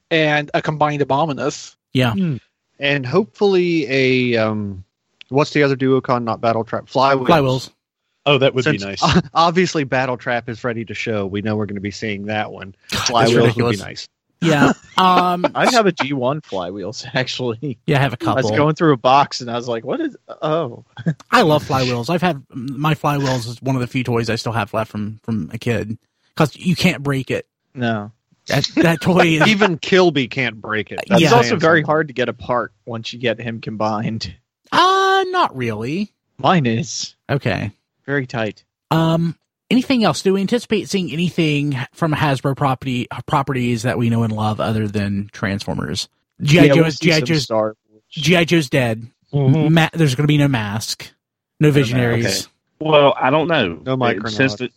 and a combined Abominus. Yeah. And hopefully a what's the other Duocon, not Battle Trap? Flywheels. Oh, that would be nice. Obviously, Battle Trap is ready to show. We know we're going to be seeing that one. Flywheels would be nice. Yeah. I have a G1 Flywheels, actually. Yeah, I have a couple. I was going through a box, and I was like, what is... Oh. I love Flywheels. I've had... My Flywheels is one of the few toys I still have left from a kid. Because you can't break it. No. That toy is... Even Kilby can't break it. It's also very hard to get apart once you get him combined. Not really. Mine is. Okay. Very tight. Anything else? Do we anticipate seeing anything from Hasbro properties that we know and love other than Transformers? G.I. Joe's dead. Mm-hmm. There's going to be no Mask. No Visionaries. Okay. Well, I don't know. No Micronauts.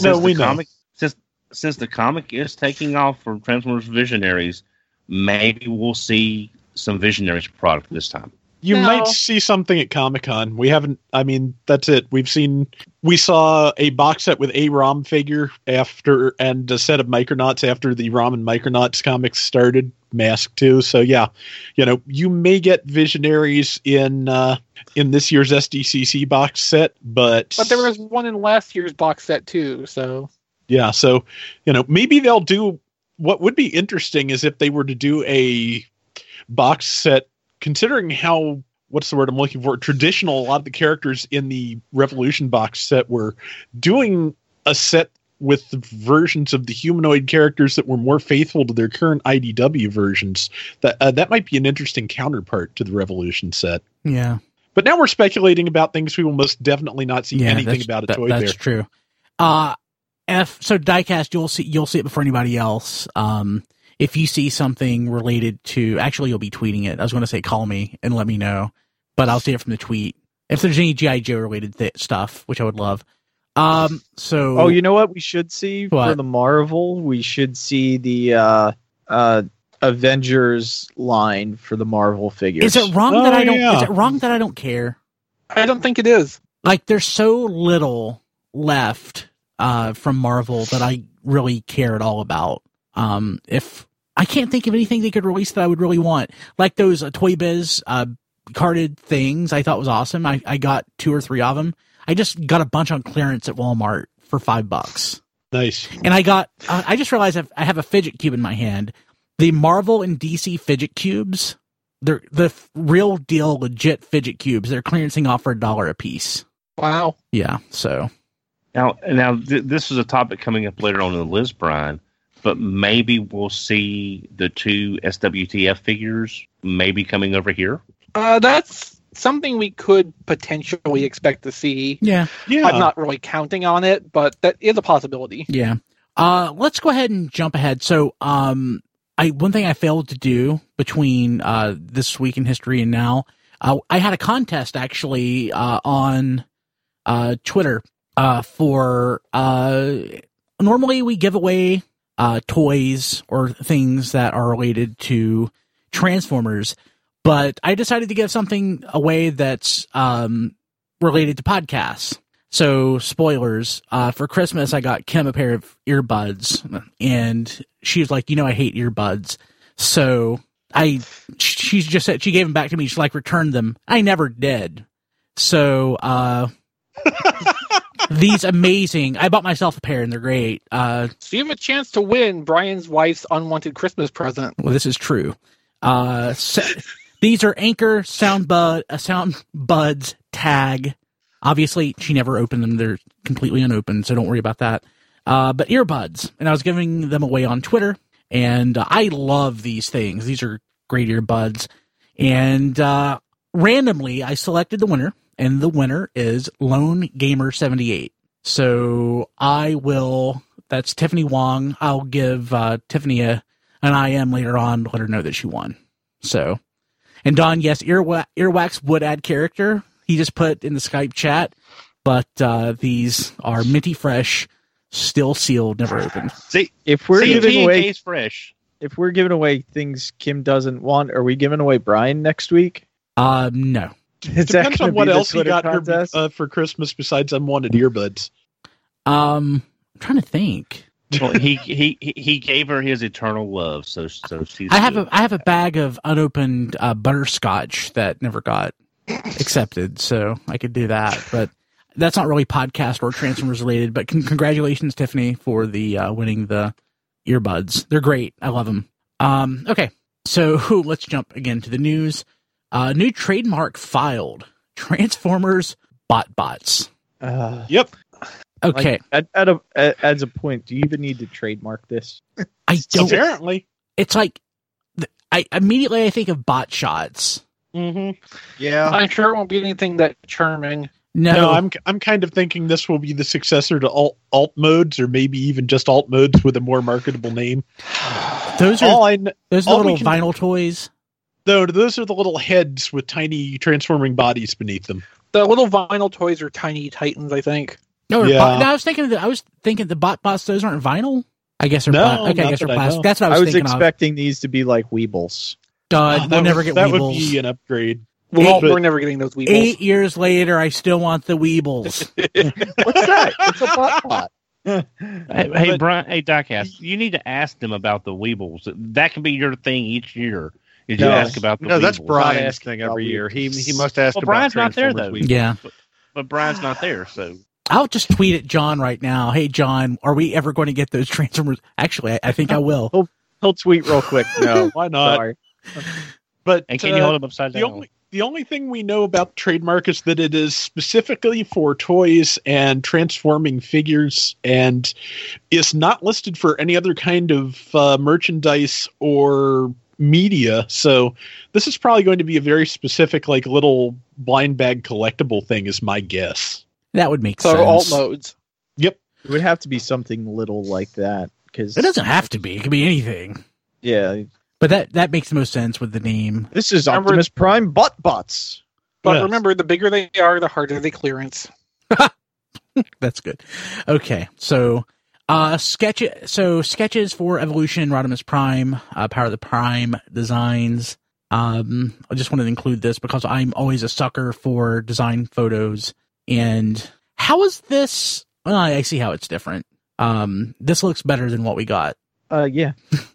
Since the comic is taking off for Transformers Visionaries, maybe we'll see some Visionaries product this time. You might see something at Comic-Con. We haven't, I mean, that's it. We saw a box set with a ROM figure and a set of Micronauts after the ROM and Micronauts comics started, Mask too. So yeah, you may get Visionaries in this year's SDCC box set, but there was one in last year's box set too. So yeah, so maybe they'll do. What would be interesting is if they were to do a box set. Considering how, what's the word I'm looking for, traditional a lot of the characters in the Revolution box set were, doing a set with the versions of the humanoid characters that were more faithful to their current IDW versions, that might be an interesting counterpart to the Revolution set. Yeah. But now we're speculating about things we will most definitely not see anything about a toy there. That's true. So Diecast, you'll see it before anybody else. If you see something related to, actually, you'll be tweeting it. I was going to say call me and let me know, but I'll see it from the tweet. If there's any G.I. Joe related stuff, which I would love. Oh, you know what we should see for the Marvel? We should see the Avengers line for the Marvel figures. Is it wrong that I don't? Is it wrong that I don't care? I don't think it is. Like, there's so little left from Marvel that I really care at all about. If I can't think of anything they could release that I would really want. Like those Toy Biz carded things I thought was awesome. I got 2 or 3 of them. I just got a bunch on clearance at Walmart for $5. Nice. And I just realized I have a fidget cube in my hand. The Marvel and DC fidget cubes, they're the real deal, legit fidget cubes. They're clearancing off for $1 a piece. Wow. Yeah, so. Now, this is a topic coming up later on in the Liz Brian. But maybe we'll see the 2 SWTF figures maybe coming over here. That's something we could potentially expect to see. Yeah. I'm not really counting on it, but that is a possibility. Yeah. Let's go ahead and jump ahead. So, one thing I failed to do between this week in history and now, I had a contest actually on Twitter for normally we give away toys or things that are related to Transformers, but I decided to give something away that's related to podcasts. So, spoilers, for Christmas I got Kim a pair of earbuds, and she was like, I hate earbuds. So she just said, she gave them back to me. She returned them. I never did. So, these amazing, I bought myself a pair and they're great. So you have a chance to win Brian's wife's unwanted Christmas present. Well, this is true. These are Anchor Soundbuds Tag. Obviously, she never opened them. They're completely unopened, so don't worry about that. But earbuds. And I was giving them away on Twitter, and I love these things. These are great earbuds. And randomly, I selected the winner. And the winner is Lone Gamer 78. So that's Tiffany Wong. I'll give Tiffany an IM later on to let her know that she won. So, and Don, yes, Earwax would add character. He just put in the Skype chat, but these are minty fresh, still sealed, never opened. See, if we're giving away fresh, if we're giving away things Kim doesn't want, are we giving away Brian next week? No. Depends on what else he got her for Christmas besides unwanted earbuds. I'm trying to think. Well, he gave her his eternal love, so she's. I have a bag of unopened butterscotch that never got accepted, so I could do that. But that's not really podcast or Transformers related. But congratulations, Tiffany, for the winning the earbuds. They're great. I love them. Okay, so let's jump again to the news. New trademark filed. Transformers BotBots. Yep. Okay. Like, as a point, do you even need to trademark this? I don't. Apparently, it's like I think of bot shots. Mm-hmm. Yeah, I'm sure it won't be anything that charming. No, I'm kind of thinking this will be the successor to alt modes, or maybe even just alt modes with a more marketable name. Those are the little vinyl toys. Though those are the little heads with tiny transforming bodies beneath them. The little vinyl toys are Tiny Titans, I think. No, I was thinking the BotBots. Those aren't vinyl. I guess they're plastic. Okay, I guess they're plastic. That's what I was thinking. I was expecting these to be like Weebles. We'll never get Weebles. That would be an upgrade. We're never getting those Weebles. 8 years later, I still want the Weebles. What's that? It's a BotBot. Hey, Brian. Hey, Diecast. You need to ask them about the Weebles. That can be your thing each year. Did you ask about the Weebles? No, that's Brian's thing every year. He must ask about Brian's not there, though. Weebles. Yeah. But Brian's not there, so. I'll just tweet at John right now. Hey, John, are we ever going to get those Transformers? Actually, I think I will. He'll tweet real quick. No, why not? Sorry. But and can you hold him upside down? The only thing we know about trademark is that it is specifically for toys and transforming figures, and is not listed for any other kind of merchandise or media. So this is probably going to be a very specific, like, little blind bag collectible thing, is my guess. That would make sense. So alt modes. Yep. It would have to be something little like that, because it doesn't have to be. It could be anything. Yeah. But that makes the most sense with the name. This is Optimus Prime BotBots. But remember, the bigger they are, the harder they clearance. That's good. Okay, so sketches for Evolution, Rodimus Prime, Power of the Prime designs. I just wanted to include this because I'm always a sucker for design photos. And how is this? Well, I see how it's different. This looks better than what we got. Yeah.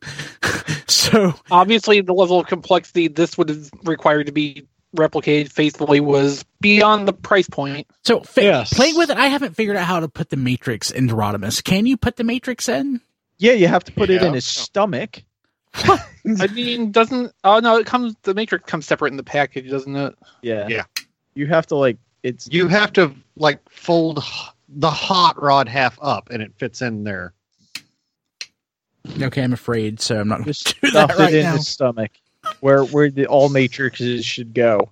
So obviously, the level of complexity this would have required to be replicated faithfully was beyond the price point. So playing with it, I haven't figured out how to put the Matrix into Rodimus. Can you put the Matrix in? Yeah, you have to put it in his stomach. I mean, doesn't? Oh no, the Matrix comes separate in the package, doesn't it? Yeah. Yeah. You have to You have to fold the hot rod half up, and it fits in there. Okay, I'm afraid, so I'm not going to do that that right in now. his stomach, where the all matrices should go.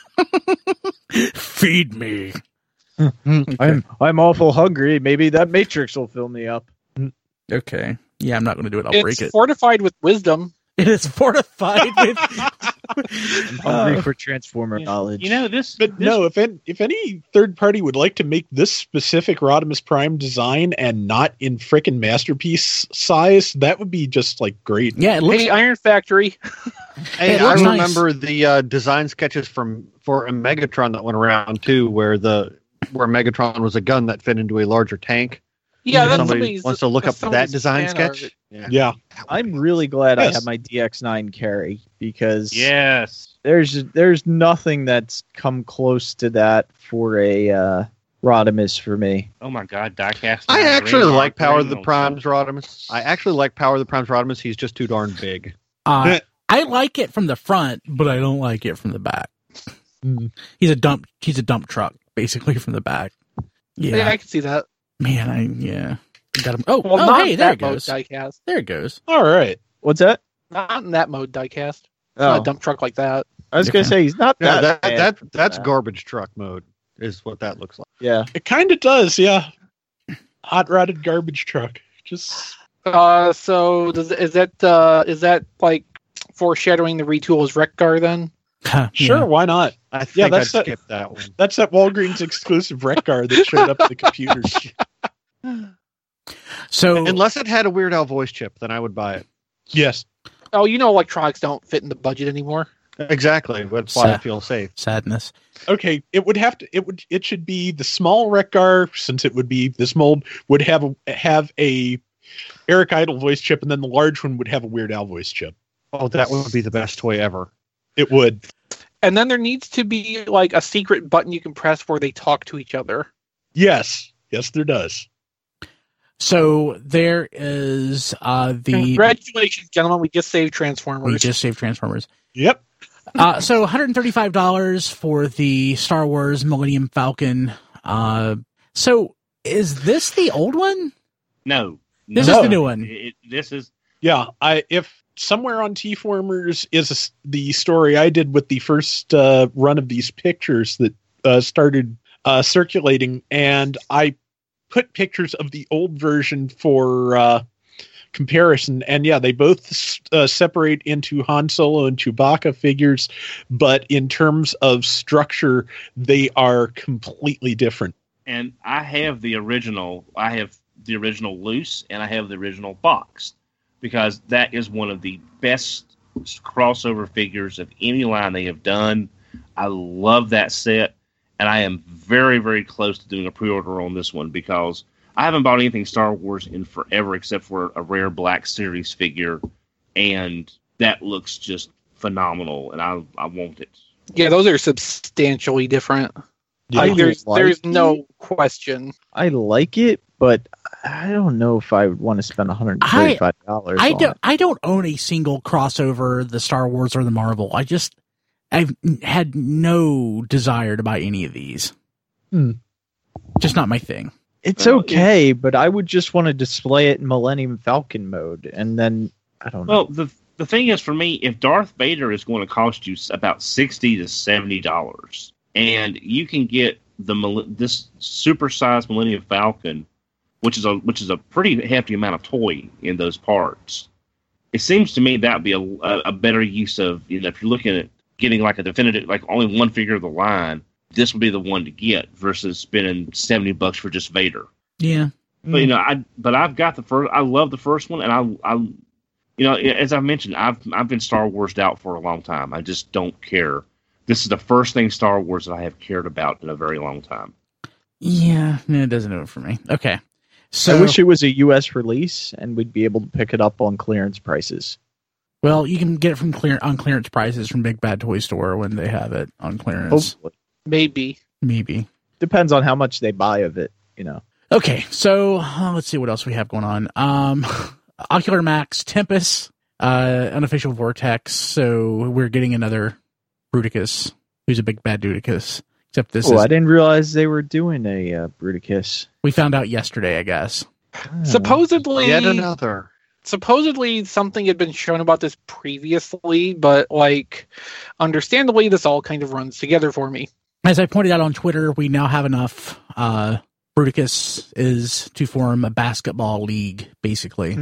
Feed me. Okay. I'm awful hungry. Maybe that matrix will fill me up. Okay. Yeah, I'm not going to do it. I'll break it. It's fortified with wisdom. It is fortified with. I'm hungry for Transformer knowledge. You know this. But no, if any third party would like to make this specific Rodimus Prime design and not in frickin' masterpiece size, that would be just great. Yeah, it looks. Hey, Iron Factory. Hey, I remember the design sketches for a Megatron that went around too, where Megatron was a gun that fit into a larger tank. Yeah, that's somebody wants to look up that design sketch. Yeah. I'm really glad I have my DX9 carry, because yes, there's nothing that's come close to that for a Rodimus for me. Oh my God, Diecast! I actually like Power of the Prime's Rodimus. He's just too darn big. I like it from the front, but I don't like it from the back. He's a dump truck basically from the back. Yeah, I can see that. Man, got him. Hey, there it goes. Diecast. There it goes. All right. What's that? Not in that mode, Diecast. Not a dump truck like that. I was gonna say he's not that. That's garbage truck mode, is what that looks like. Yeah, it kind of does. Yeah, hot rodded garbage truck. Just. So is that like foreshadowing the retool as Wreck-Gar then? Sure, why not? I think I'd skip that one. That's that Walgreens exclusive Wreck-Gar that showed up in the computers. So unless it had a Weird Al voice chip, then I would buy it. Yes. Oh, electronics don't fit in the budget anymore. Exactly. That's why I feel safe. Sadness. Okay, it should be the small Wreck-Gar, since it would be this mold would have a Eric Idle voice chip, and then the large one would have a Weird Al voice chip. Oh, that would be the best toy ever. It would. And then there needs to be like a secret button you can press where they talk to each other. Yes, there does. So there is Congratulations, gentlemen! We just saved Transformers. Yep. So $135 for the Star Wars Millennium Falcon. So is this the old one? No. This is the new one. This is. Yeah. If somewhere on T-Formers is the story I did with the first run of these pictures that started circulating, and I put pictures of the old version for comparison, and yeah, they both separate into Han Solo and Chewbacca figures, but in terms of structure, they are completely different. And I have the original. I have the original loose, and I have the original boxed, because that is one of the best crossover figures of any line they have done. I love that set, and I am very, very close to doing a pre-order on this one, because I haven't bought anything Star Wars in forever except for a rare Black Series figure, and that looks just phenomenal, and I want it. Yeah, those are substantially different. Yeah, there's no question. I like it, but I don't know if I would want to spend $135. I don't own a single crossover, the Star Wars or the Marvel. I've had no desire to buy any of these. Just not my thing. It's okay, but I would just want to display it in Millennium Falcon mode, and then I don't know. Well, the thing is, for me, if Darth Vader is going to cost you about $60 to $70, and you can get this supersized Millennium Falcon, which is a pretty hefty amount of toy in those parts, it seems to me that would be a better use of, if you're looking at getting like a definitive, like only one figure of the line, this would be the one to get versus spending $70 for just Vader. Yeah. But I've got the first. I love the first one, and I as I mentioned, I've been Star Warsed out for a long time. I just don't care. This is the first thing Star Wars that I have cared about in a very long time. Yeah, it doesn't do it for me. Okay. So I wish it was a U.S. release, and we'd be able to pick it up on clearance prices. Well, you can get it from on clearance prices from Big Bad Toy Store when they have it on clearance. Hopefully. Maybe. Depends on how much they buy of it, Okay, so let's see what else we have going on. Ocular Max, Tempest, Unofficial Vortex. So we're getting another Bruticus, who's a big bad Dudicus. Except this is... I didn't realize they were doing a Bruticus. We found out yesterday, I guess. Supposedly... Yet another. Supposedly something had been shown about this previously, but understandably, this all kind of runs together for me. As I pointed out on Twitter, we now have enough. Bruticus is to form a basketball league, basically.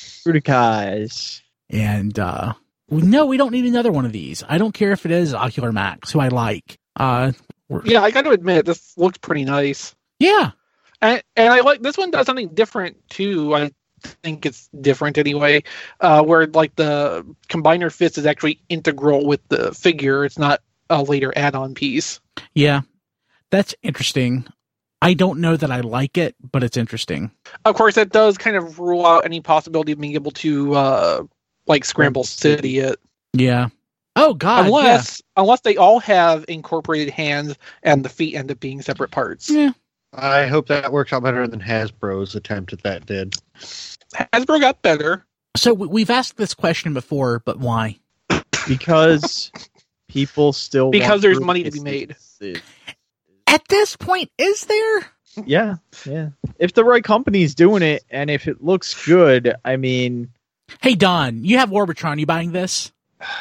Bruticus. And no, we don't need another one of these. I don't care if it is Ocular Max, who I like. Yeah, I got to admit, this looks pretty nice. Yeah. And I like this one does something different too. I think it's different anyway, where the combiner fist is actually integral with the figure. It's not a later add-on piece. Yeah, that's interesting. I don't know that I like it, but it's interesting. Of course, that does kind of rule out any possibility of being able to Scramble City it. Yeah. Oh God. Unless they all have incorporated hands and the feet end up being separate parts. Yeah. I hope that works out better than Hasbro's attempt at that did. Hasbro got better. So we've asked this question before, but why? Because people still because there's money to be made. At this point, is there? Yeah. If the right company's doing it, and if it looks good, I mean... Hey, Don, you have Warbitron. You buying this?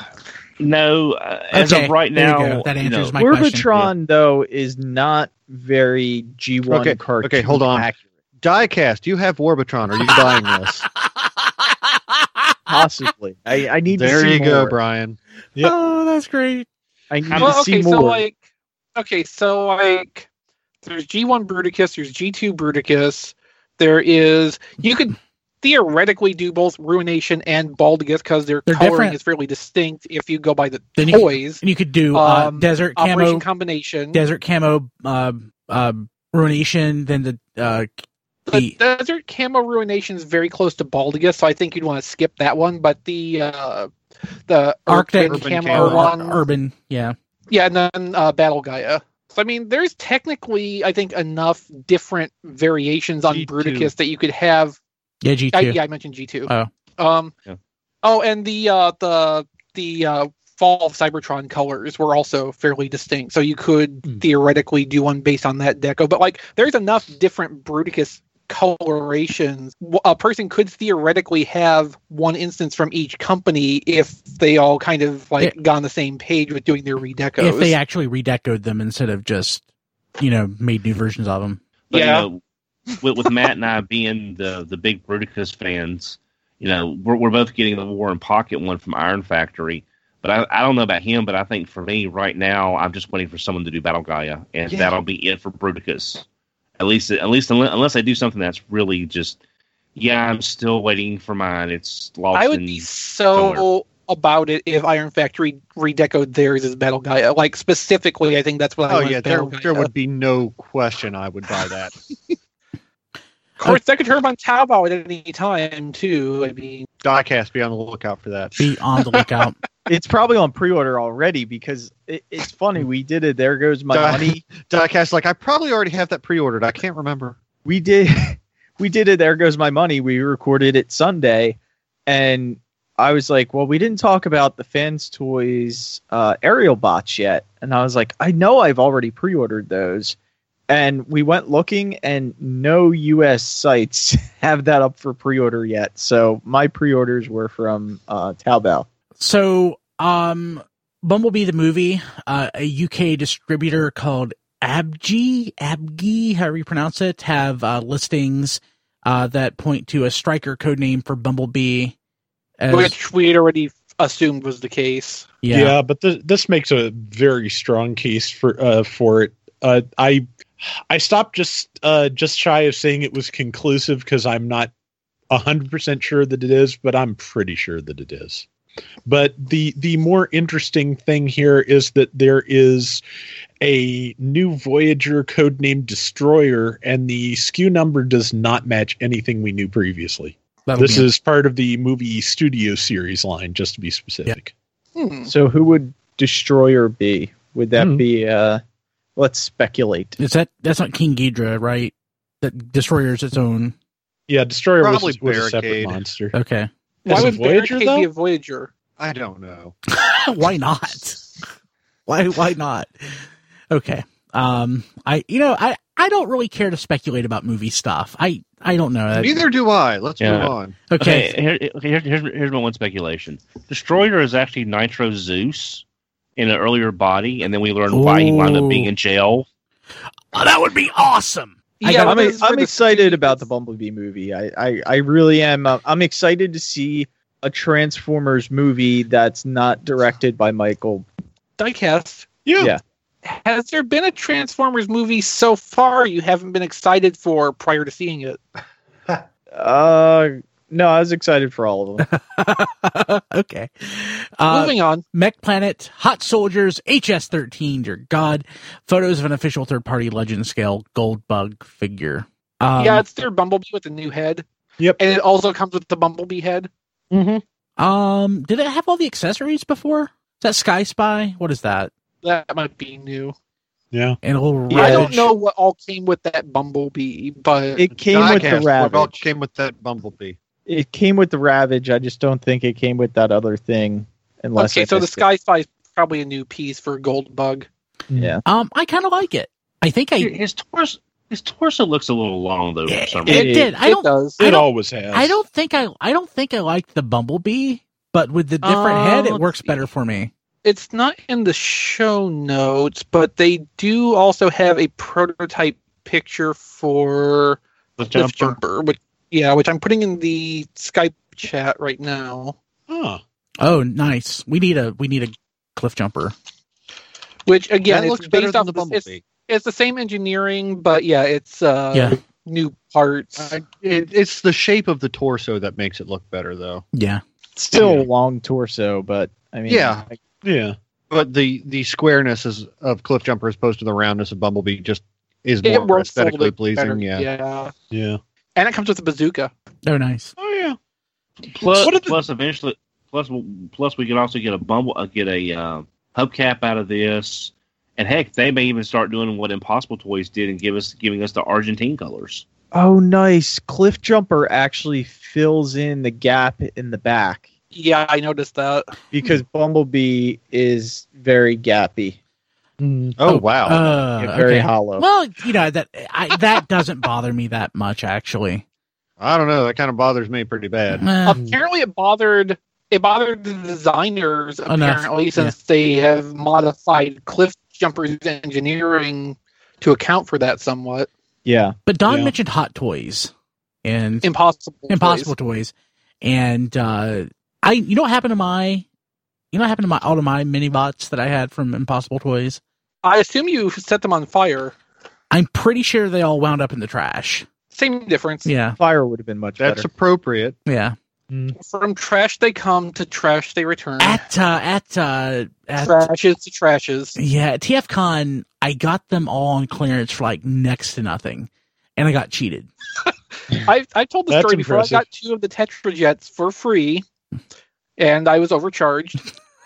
No. As of right now... That answers my question. Warbitron, though, is not very G1 cartoon. Okay, hold on. Accurate. Diecast, you have Warbitron. Are you buying this? Possibly. I need to see There you more. go, Brian. Yep. Oh, that's great. I need to see more. So there's G1 Bruticus, there's G2 Bruticus. You could theoretically do both Ruination and Baldigus because their coloring different. Is fairly distinct if you go by the toys. You could do Desert Camo, Operation Combination, Desert Camo, Ruination, then the The Desert Camo Ruination is very close to Baldius, so I think you'd want to skip that one. But the Arctic Camo one, Urban, yeah, and then Battle Gaia. So I mean, there's technically, I think, enough different variations on G2. Bruticus that you could have. Yeah, G2. I mentioned G2. Oh. Oh, and the Fall of Cybertron colors were also fairly distinct, so you could theoretically do one based on that deco. But like, there's enough different Bruticus colorations. A person could theoretically have one instance from each company if they all kind of got on the same page with doing their redecos. If they actually redecoed them instead of just, made new versions of them. But, with Matt and I being the big Bruticus fans, we're both getting the War and Pocket one from Iron Factory. But I don't know about him, but I think for me right now, I'm just waiting for someone to do Battle Gaia, and that'll be it for Bruticus. At least unless I do something that's really just, I'm still waiting for mine. It's lost. I would be so about it if Iron Factory redecoed theirs as Battle Gaia. Like, specifically, I think that's what I want. There would be no question I would buy that. Of course, that could turn up on Taobao at any time, too. I mean, Diecast, be on the lookout for that. Be on the lookout. It's probably on pre-order already because it's funny. We did it. There goes my money. Diecast, I probably already have that pre-ordered. I can't remember. We did it. There goes my money. We recorded it Sunday, and I was like, well, we didn't talk about the Fans Toys aerial bots yet. And I was like, I know I've already pre-ordered those. And we went looking, and no U.S. sites have that up for pre-order yet. So my pre-orders were from Taobao. So, Bumblebee the movie, a UK distributor called Abgi, however you pronounce it, have listings that point to a Striker codename for Bumblebee, which we had already assumed was the case. Yeah, but this makes a very strong case for it. I stopped just shy of saying it was conclusive because I'm not 100% sure that it is, but I'm pretty sure that it is. But the more interesting thing here is that there is a new Voyager codenamed Destroyer, and the SKU number does not match anything we knew previously. This is part of the movie Studio Series line, just to be specific. Yeah. So who would Destroyer be? Would that be... Let's speculate. That's not King Ghidra, right? That Destroyer is its own. Yeah, Destroyer was a separate monster. Okay. Why would Voyager be a Voyager? I don't know. Why not? Why not? Okay. I don't really care to speculate about movie stuff. I don't know. Neither do I. Let's move on. Okay. Here's my one speculation. Destroyer is actually Nitro Zeus in an earlier body, and then we learn why he wound up being in jail. Oh, that would be awesome. Yeah, I'm excited about the Bumblebee movie. I really am. I'm excited to see a Transformers movie that's not directed by Michael Diecast. Yeah. Has there been a Transformers movie so far you haven't been excited for prior to seeing it? No, I was excited for all of them. Okay. Moving on. Mech Planet, Hot Soldiers, HS-13, dear God. Photos of an official third-party Legend scale Goldbug figure. It's their Bumblebee with a new head. Yep. And it also comes with the Bumblebee head. Mm-hmm. Did it have all the accessories before? Is that Sky Spy? What is that? That might be new. Yeah. And a little I don't know what all came with that Bumblebee, but... It came with the Ravage. What all came with that Bumblebee? It came with the Ravage. I just don't think it came with that other thing. Okay, so the Sky Spy is probably a new piece for Goldbug. Yeah. I kind of like it. I think his torso looks a little long though. For some reason. It did. It always has. I don't think I liked the Bumblebee, but with the different head, it works better for me. It's not in the show notes, but they do also have a prototype picture for Cliff Jumper, which I'm putting in the Skype chat right now. Oh, nice. We need a Cliff Jumper. Which again, it's based off the Bumblebee. It's the same engineering, but it's new parts. It's the shape of the torso that makes it look better, though. Yeah, still a long torso, but I mean, yeah. But the squareness of Cliff Jumper as opposed to the roundness of Bumblebee just is more aesthetically pleasing. Yeah. And it comes with a bazooka. Oh, nice. Oh yeah. Plus we can also get a hubcap out of this, and heck, they may even start doing what Impossible Toys did and giving us the Argentine colors. Oh, nice! Cliff Jumper actually fills in the gap in the back. Yeah, I noticed that because Bumblebee is very gappy. Oh wow! Very hollow. Well, that doesn't bother me that much, actually. I don't know. That kind of bothers me pretty bad. Apparently, it bothered the designers. Apparently, since they have modified Cliff Jumper's engineering to account for that somewhat. Yeah, but Don mentioned Hot Toys and Impossible Toys, and you know what happened to my all of my mini bots that I had from Impossible Toys? I assume you set them on fire. I'm pretty sure they all wound up in the trash. Same difference. Yeah. Fire would have been much better. That's appropriate. Yeah. From trash they come, to trash they return. At trashes to trashes. Yeah, at TFCon, I got them all on clearance for like next to nothing, and I got cheated. I told the story before. I got 2 of the Tetra Jets for free, and I was overcharged.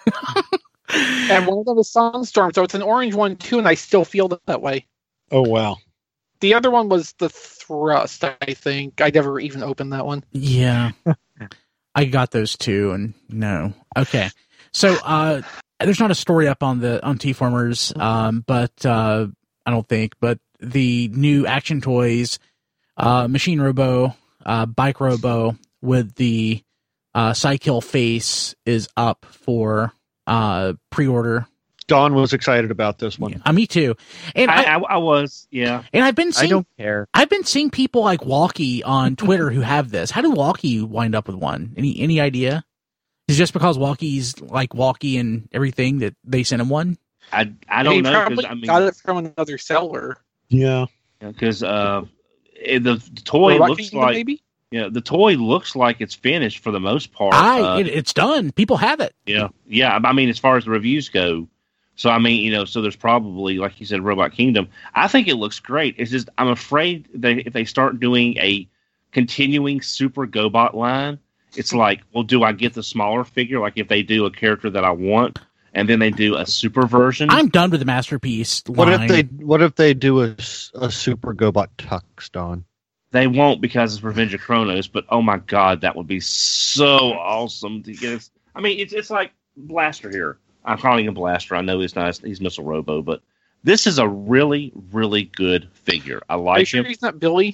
And one of them was Sunstorm, so it's an orange one too, and I still feel that way. Oh wow. The other one was the Thrust, I think. I never even opened that one. Yeah. I got those too, and no. Okay. So there's not a story up on T-Formers, but I don't think. But the new Action Toys, Machine Robo, Bike Robo with the Psykill face is up for pre-order. Don was excited about this one. Yeah, me too. And I was, yeah. And I've been seeing, I don't care. I've been seeing people like Walkie on Twitter who have this. How did Walkie wind up with one? Any idea? Is it just because Walkie's like Walkie and everything that they sent him one? I don't know. Probably got it from another seller. Yeah. Because the toy looks like maybe? Yeah, the toy looks like it's finished for the most part. It's done. People have it. Yeah. I mean, as far as the reviews go. So, I mean, so there's probably, like you said, Robot Kingdom. I think it looks great. It's just, I'm afraid that if they start doing a continuing Super GoBot line, it's like, well, do I get the smaller figure? Like if they do a character that I want, and then they do a super version? I'm done with the Masterpiece line. What if they do a Super GoBot Tux, Don? They won't, because it's Revenge of Kronos, but oh my god, that would be so awesome to get. I mean, it's like Blaster here. I'm calling him Blaster. I know he's Missile Robo, but this is a really, really good figure. I like him. Are you sure he's not Billy?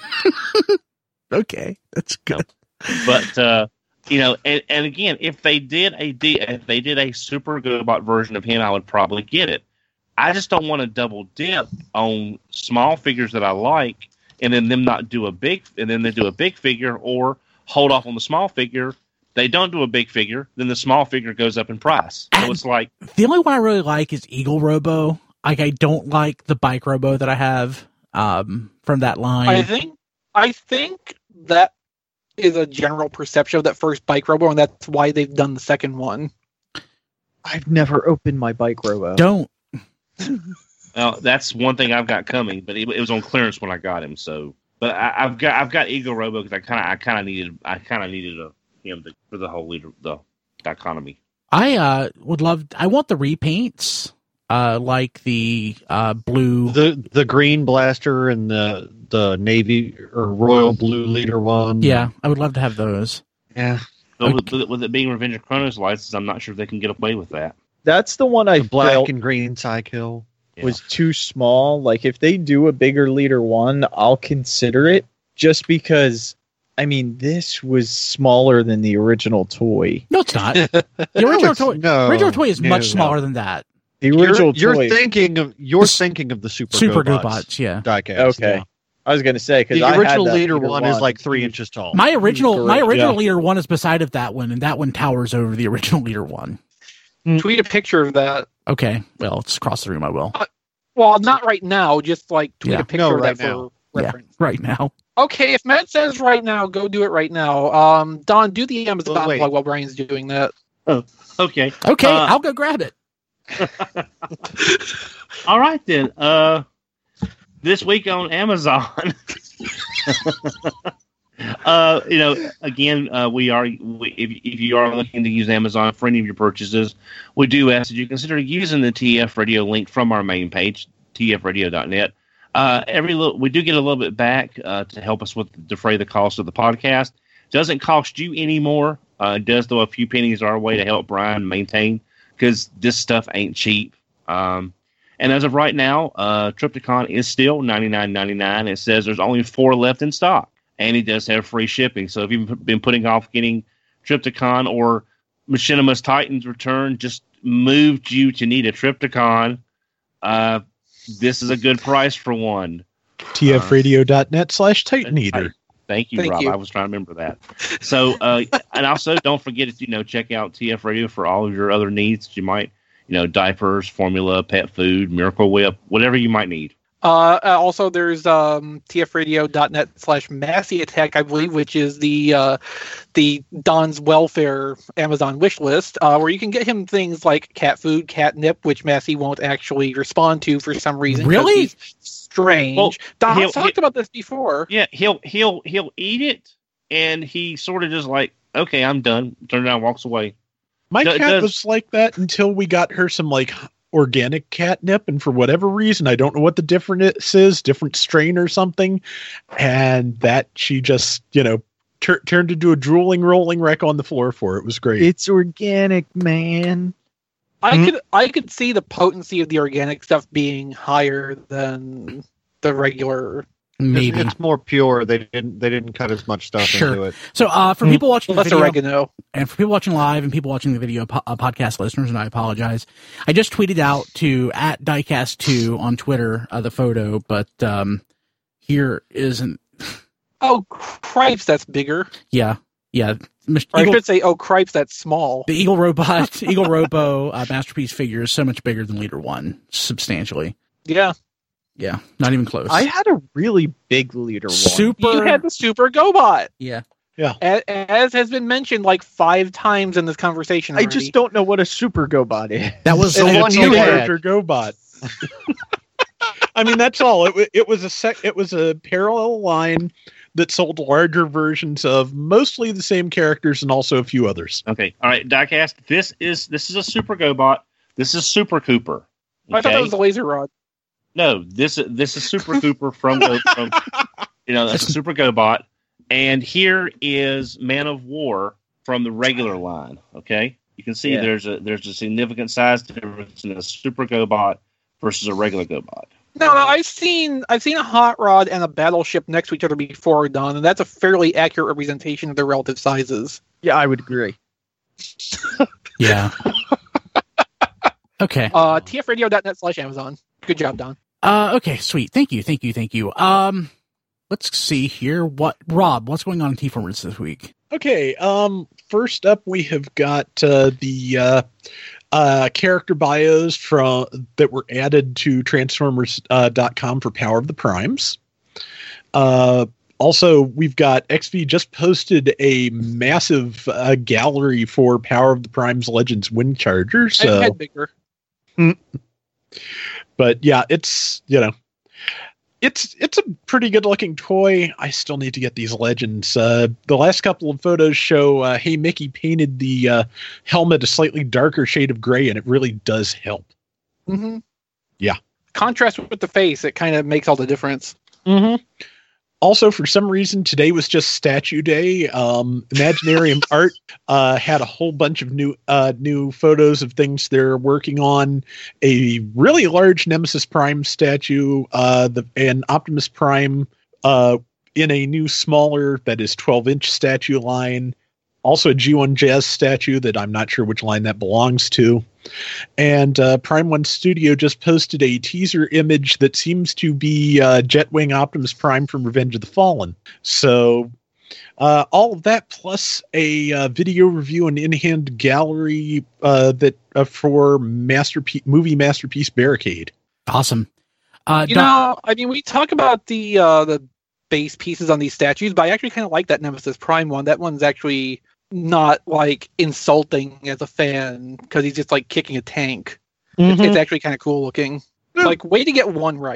Okay, that's good. But and again, if they did a Super GoBot version of him, I would probably get it. I just don't want to double dip on small figures that I like, and then them not do and then they do a big figure, or hold off on the small figure. They don't do a big figure, then the small figure goes up in price. So it's like, the only one I really like is Eagle Robo. Like, I don't like the Bike Robo that I have from that line. I think that is a general perception of that first Bike Robo, and that's why they've done the second one. I've never opened my Bike Robo. Don't. Well, that's one thing I've got coming, but it was on clearance when I got him. So, but I've got Eagle Robo because I kind of needed him for the whole the dichotomy. I want the repaints, like the blue, the green blaster and the navy or royal blue leader one. Yeah, I would love to have those. Yeah, so with it being Revenge of Kronos license, I'm not sure if they can get away with that. That's the one I the black and green Psykill was too small. Like if they do a bigger leader one, I'll consider it, just because. I mean, this was smaller than the original toy. No, it's not. The original toy is much smaller than that. The original you're toy. thinking of the Super GoBots, yeah. Diecast. Okay. Yeah. I was going to say, because the original leader one is like 3 inches tall. My original leader one is beside of that one, and that one towers over the original leader one. Tweet a picture of that. Okay. Well, it's across the room. I will. Well, not right now. Just like tweet a picture of that for reference. Yeah, right now. Okay, if Matt says right now, go do it right now. Don, do the Amazon plug while Brian's doing that. Oh, okay. Okay, I'll go grab it. All right, then. This week on Amazon. Again, if you are looking to use Amazon for any of your purchases, we do ask that you consider using the TF Radio link from our main page, tfradio.net. We do get a little bit back to help us defray the cost of the podcast. Doesn't cost you any more. It does throw a few pennies our way to help Brian maintain, because this stuff ain't cheap. And as of right now, Trypticon is still $99.99. It says there's only 4 left in stock, and it does have free shipping. So if you've been putting off getting Trypticon, or Machinima's Titans Return just moved you to need a Trypticon, this is a good price for one. tfradio.net/Titan Eater. Thank you, Rob. I was trying to remember that. So, and also don't forget to check out TF Radio for all of your other needs. You might, diapers, formula, pet food, Miracle Whip, whatever you might need. Also, there's tfradio.net/Massey Attack, I believe, which is the Don's Welfare Amazon wish list, where you can get him things like cat food, catnip, which Massey won't actually respond to for some reason. Really? Strange. Well, Don's talked about this before. Yeah, he'll eat it, and he sort of just like, okay, I'm done. Turns around, walks away. My cat was like that until we got her some organic catnip, and for whatever reason, I don't know what the difference is, different strain or something, and that she just turned into a drooling, rolling wreck on the floor for. It was great. It's organic, man. I could see the potency of the organic stuff being higher than the regular. Maybe it's more pure. They didn't cut as much stuff into it. So for people watching the video, oregano, and for people watching live and people watching the video podcast listeners, and I apologize, I just tweeted out to @diecast2 on Twitter the photo, but here isn't. Oh, cripes, that's bigger. Yeah. I should say, oh, cripes, that's small. The Eagle Robo Masterpiece figure is so much bigger than Leader 1, substantially. Yeah, not even close. I had a really big Leader 1. You had the Super GoBot. Yeah. As has been mentioned 5 times in this conversation already. I just don't know what a Super GoBot is. That was the one you had. GoBot. I mean, that's all. It was a parallel line that sold larger versions of mostly the same characters and also a few others. Okay, all right, Diecast. This is a Super GoBot. This is Super Cooper. Okay? I thought that was the laser rod. No, this is Super Cooper from that's a Super GoBot, and here is Man of War from the regular line. Okay, you can see there's a significant size difference in a Super GoBot versus a regular GoBot. No, I've seen a hot rod and a battleship next to each other before done, and that's a fairly accurate representation of their relative sizes. Yeah, I would agree. Yeah. Okay. tfradio.net/Amazon. Good job, Don. Okay, sweet. Thank you. Let's see here. Rob, what's going on in T-Formers this week? Okay. First up, we have got the character bios that were added to Transformers.com for Power of the Primes. Also, we've got XV just posted a massive gallery for Power of the Primes Legends Wind Chargers. I had bigger. But yeah, it's it's a pretty good looking toy. I still need to get these Legends. The last couple of photos show Hey Mickey painted the helmet a slightly darker shade of gray, and it really does help. Mm-hmm. Yeah. Contrast with the face, it kind of makes all the difference. Mm-hmm. Also, for some reason, today was just Statue Day. Imaginarium Art had a whole bunch of new photos of things they're working on. A really large Nemesis Prime statue, and Optimus Prime in a new smaller, that is 12-inch statue line. Also a G1 Jazz statue that I'm not sure which line that belongs to. And Prime One Studio just posted a teaser image that seems to be Jetwing Optimus Prime from Revenge of the Fallen. So all of that plus a video review and in-hand gallery that for movie Masterpiece Barricade. Awesome. We talk about the base pieces on these statues, but I actually kind of like that Nemesis Prime one. That one's actually not insulting as a fan because he's just kicking a tank. Mm-hmm. It's actually kind of cool looking. Way to get one right.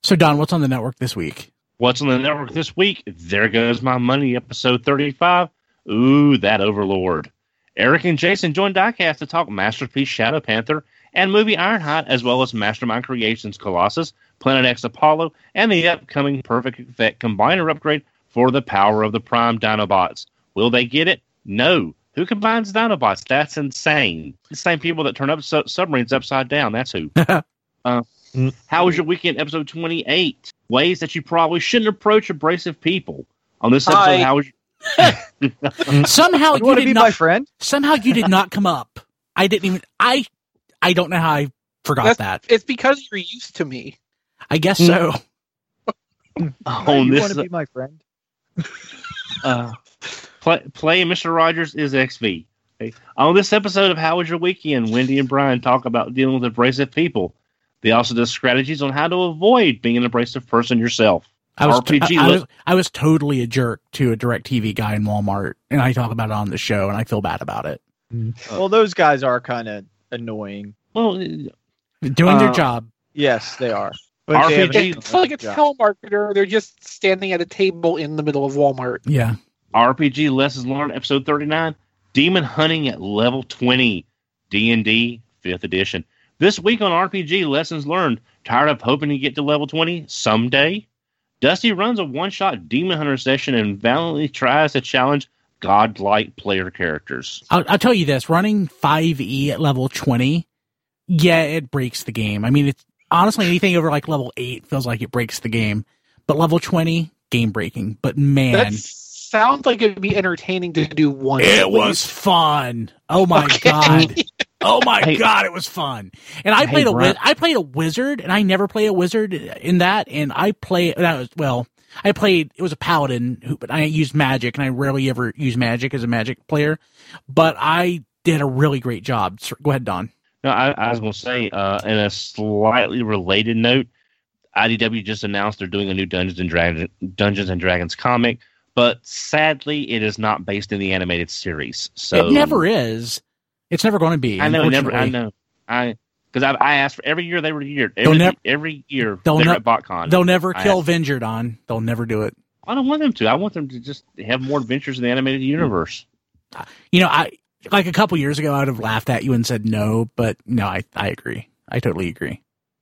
So, Don, what's on the network this week? What's on the network this week? There Goes My Money, episode 35. Ooh, that Overlord. Eric and Jason joined Diecast to talk Masterpiece Shadow Panther and movie Ironhide, as well as Mastermind Creations Colossus, Planet X Apollo, and the upcoming Perfect Effect Combiner upgrade for the power of the Prime Dinobots. Will they get it? No. Who combines Dinobots? That's insane. The same people that turn up submarines upside down. That's who. How was your weekend? Episode 28. Ways that you probably shouldn't approach abrasive people. On this episode, how was Somehow you did be not, my friend? Somehow you did not come up. I didn't even. I don't know how I forgot that. It's because you're used to me. I guess so. You want to be my friend? Play Mr. Rogers is XV. Okay. On this episode of How Was Your Weekend, Wendy and Brian talk about dealing with abrasive people. They also discuss strategies on how to avoid being an abrasive person yourself. I was totally a jerk to a DirecTV guy in Walmart, and I talk about it on the show, and I feel bad about it. Well, those guys are kind of annoying. Well, doing their job. Yes, they are. But RPG, it's like a telemarketer. They're just standing at a table in the middle of Walmart. Yeah. RPG Lessons Learned, episode 39. Demon Hunting at level 20. D&D 5th edition. This week on RPG Lessons Learned, tired of hoping to get to level 20 someday? Dusty runs a one-shot Demon Hunter session and valiantly tries to challenge godlike player characters. I'll tell you this, running 5e at level 20, yeah, it breaks the game. I mean, it's honestly anything over like level 8 feels like it breaks the game. But level 20, game breaking. But man, that sounds like it'd be entertaining to do once. It was fun. Oh my god. Oh my god, it was fun. And I played a wizard, and I never play a wizard in that. And it was a paladin, but I used magic, and I rarely ever use magic as a magic player. But I did a really great job. So, go ahead, Don. No, I was going to say, in a slightly related note, IDW just announced they're doing a new Dungeons and Dragons comic, but sadly, it is not based in the animated series. So it never is. It's never going to be. I know. Because I asked for every year they were here. Every year they're at BotCon. They'll never kill Venger, Don. They'll never do it. I don't want them to. I want them to just have more adventures in the animated universe. Like a couple years ago, I would have laughed at you and said no, but no, I agree. I totally agree.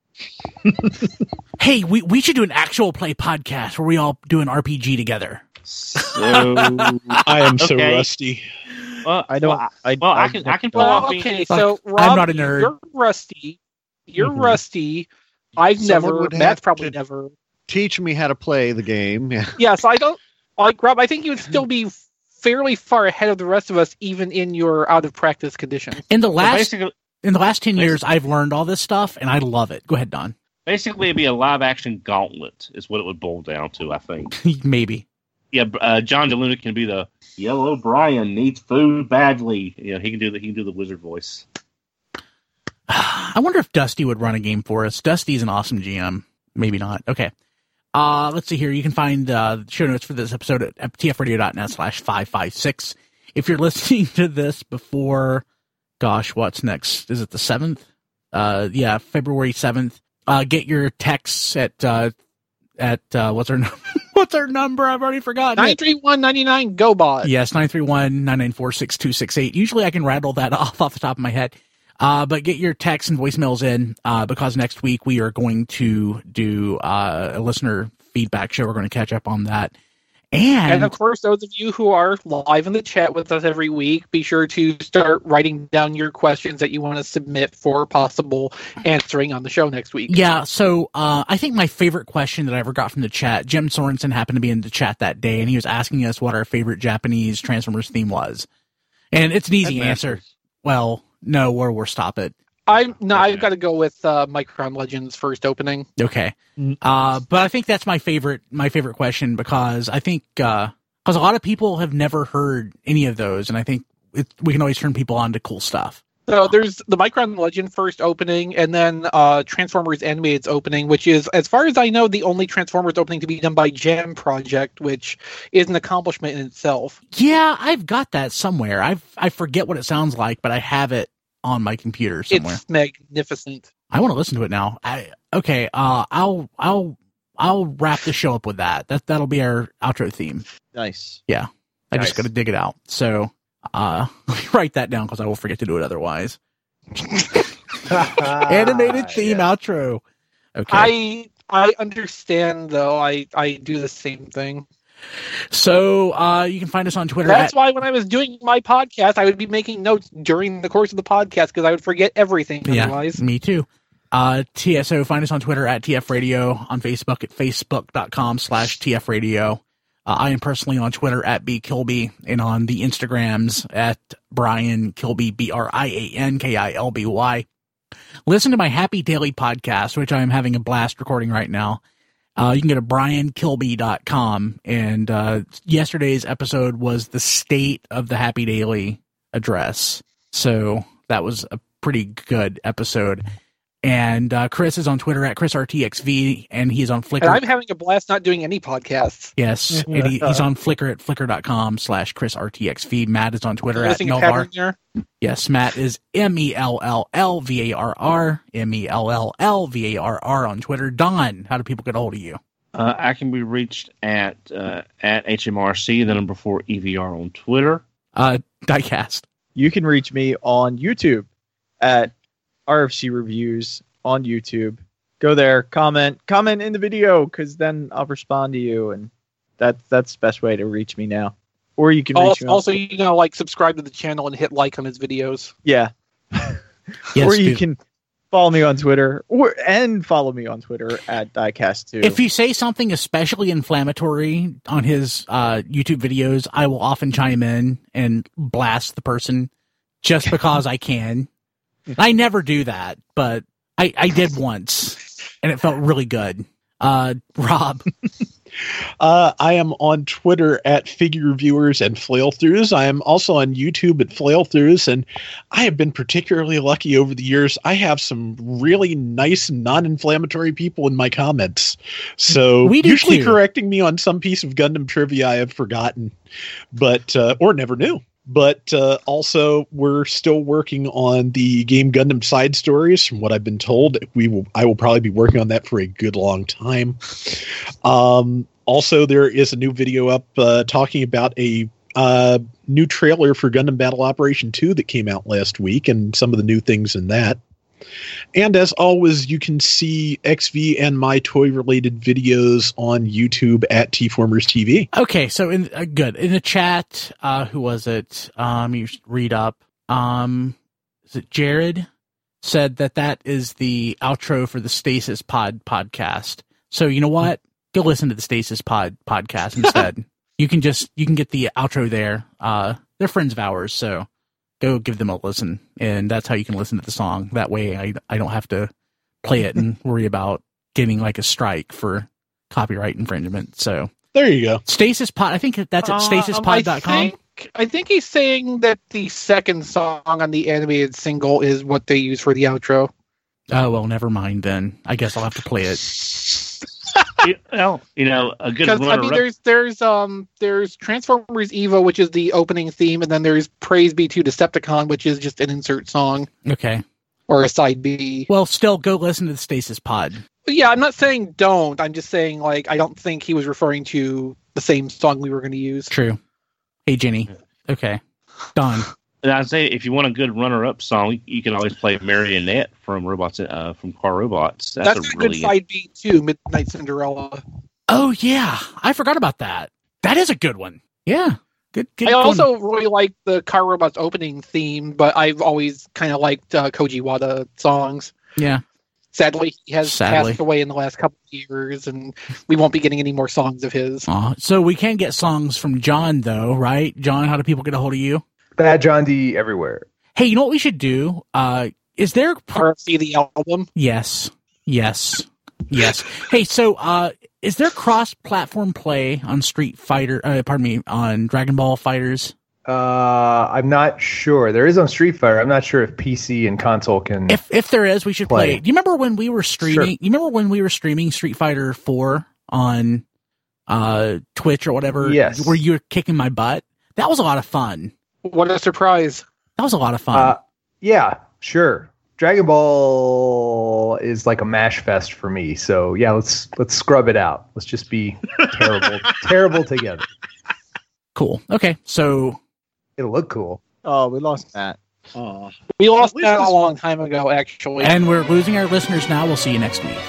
Hey, we should do an actual play podcast where we all do an RPG together. So I am so rusty. I can pull off. Okay, so Rob, I'm not a nerd. You're rusty. Rusty. I've never. Matt's probably never. Teach me how to play the game. Yeah. Yeah. So I don't like Rob. I think you would still be fairly far ahead of the rest of us, even in your out of practice condition. In the last 10 years, I've learned all this stuff, and I love it. Go ahead, Don. Basically, it'd be a live action gauntlet, is what it would boil down to. I think. Maybe. Yeah, John DeLuna can be the Yellow Brian needs food badly. Yeah, he can do the wizard voice. I wonder if Dusty would run a game for us. Dusty's an awesome GM. Maybe not. Okay. Let's see here. You can find show notes for this episode at tfradio.net/556. If you're listening to this before, gosh, what's next? Is it the 7th? Yeah, February 7th. Get your texts at what's our number? What's our number? I've already forgotten. 931-99 GoBot. Yes, 931-994-6268. Usually I can rattle that off the top of my head. But get your texts and voicemails in, because next week we are going to do a listener feedback show. We're going to catch up on that. And of course, those of you who are live in the chat with us every week, be sure to start writing down your questions that you want to submit for possible answering on the show next week. Yeah, so I think my favorite question that I ever got from the chat, Jim Sorensen happened to be in the chat that day, and he was asking us what our favorite Japanese Transformers theme was. And it's an easy answer. Well, no, we'll stop it. I've got to go with Micron Legends first opening. Okay, but I think that's my favorite question, because I think because a lot of people have never heard any of those, and I think we can always turn people on to cool stuff. So there's the Micron Legend first opening, and then Transformers Animated's opening, which is, as far as I know, the only Transformers opening to be done by Jam Project, which is an accomplishment in itself. Yeah, I've got that somewhere. I forget what it sounds like, but I have it on my computer somewhere. It's magnificent. I want to listen to it now. I'll I'll wrap the show up with that. That'll be our outro theme. Nice. Yeah. I just got to dig it out. So, let me write that down because I will forget to do it otherwise. Animated theme outro. Okay. I understand though. I do the same thing. So you can find us on Twitter. That's why when I was doing my podcast, I would be making notes during the course of the podcast because I would forget everything otherwise. Me too. TSO, find us on Twitter at TF Radio, on Facebook at facebook.com/TF Radio. I am personally on Twitter at BKilby and on the Instagrams at Brian Kilby, BrianKilby. Listen to my Happy Daily podcast, which I am having a blast recording right now. You can go to briankilby.com, and yesterday's episode was the state of the Happy Daily address. So that was a pretty good episode. And Chris is on Twitter at ChrisRTXV, and he's on Flickr. And I'm having a blast not doing any podcasts. Yes, and he's on Flickr at flickr.com/ChrisRTXV. Matt is on Twitter at Melvar. Yes, Matt is MELLVARR on Twitter. Don, how do people get a hold of you? I can be reached at HMRC, the number 4 EVR on Twitter. Diecast. You can reach me on YouTube at RFC Reviews on YouTube. Go there, comment in the video, because then I'll respond to you, and that's the best way to reach me now. Or you can reach me also, subscribe to the channel and hit like on his videos. Yeah. Yes, or you can follow me on Twitter, and follow me on Twitter at Diecast2. If you say something especially inflammatory on his YouTube videos, I will often chime in and blast the person just because I can. I never do that, but I did once, and it felt really good. Rob. I am on Twitter at Figure Viewers and Flail-Throughs. I am also on YouTube at Flail-Throughs, and I have been particularly lucky over the years. I have some really nice, non-inflammatory people in my comments. So usually correcting me on some piece of Gundam trivia I have forgotten, but or never knew. But also, we're still working on the Game Gundam side stories. From what I've been told, I will probably be working on that for a good long time. Also, there is a new video up talking about a new trailer for Gundam Battle Operation 2 that came out last week, and some of the new things in that. And as always, you can see XV and my toy-related videos on YouTube at T-Formers TV. Okay, so good. In the chat, who was it? You read up. Is it Jared? Said that is the outro for the Stasis Pod podcast. So you know what? Go listen to the Stasis Pod podcast instead. You can get the outro there. They're friends of ours, so go give them a listen, and that's how you can listen to the song. That way I don't have to play it and worry about getting like a strike for copyright infringement. So there you go. Stasis Pod. I think that's at stasispod.com. I think he's saying that the second song on the animated single is what they use for the outro. Oh, well, never mind then. I guess I'll have to play it. A good runner-up. There's Transformers Evo, which is the opening theme, and then there's Praise Be to Decepticon, which is just an insert song. Okay. Or a side B. Well, still go listen to the Stasis Pod. Yeah, I'm not saying don't. I'm just saying, I don't think he was referring to the same song we were going to use. True. Hey, Jenny. Okay. Don. And I'd say if you want a good runner-up song, you can always play Marionette from Car Robots. That's a really good side B too. Midnight Cinderella. Oh yeah, I forgot about that. That is a good one. Yeah, good. I also really like the Car Robots opening theme, but I've always kind of liked Koji Wada songs. Yeah. Sadly, he has passed away in the last couple of years, and we won't be getting any more songs of his. So we can get songs from John, though, right? John, how do people get a hold of you? Bad John D everywhere. Hey, you know what we should do? Is there RFC the album? Yes. Hey, so is there cross-platform play on on Dragon Ball Fighters? I'm not sure. There is on Street Fighter. I'm not sure if PC and console can. If there is, we should play. Do you remember when we were streaming? Sure. You remember when we were streaming Street Fighter 4 on Twitch or whatever? Yes. Where you were kicking my butt? That was a lot of fun. What a surprise. That was a lot of fun. Yeah, sure. Dragon Ball Marvel is like a mash fest for me. So yeah, let's scrub it out. Let's just be terrible together. Cool. Okay, so it'll look cool. Oh, we lost Matt. Oh, we lost Matt a long time ago, actually. And we're losing our listeners now. We'll see you next week.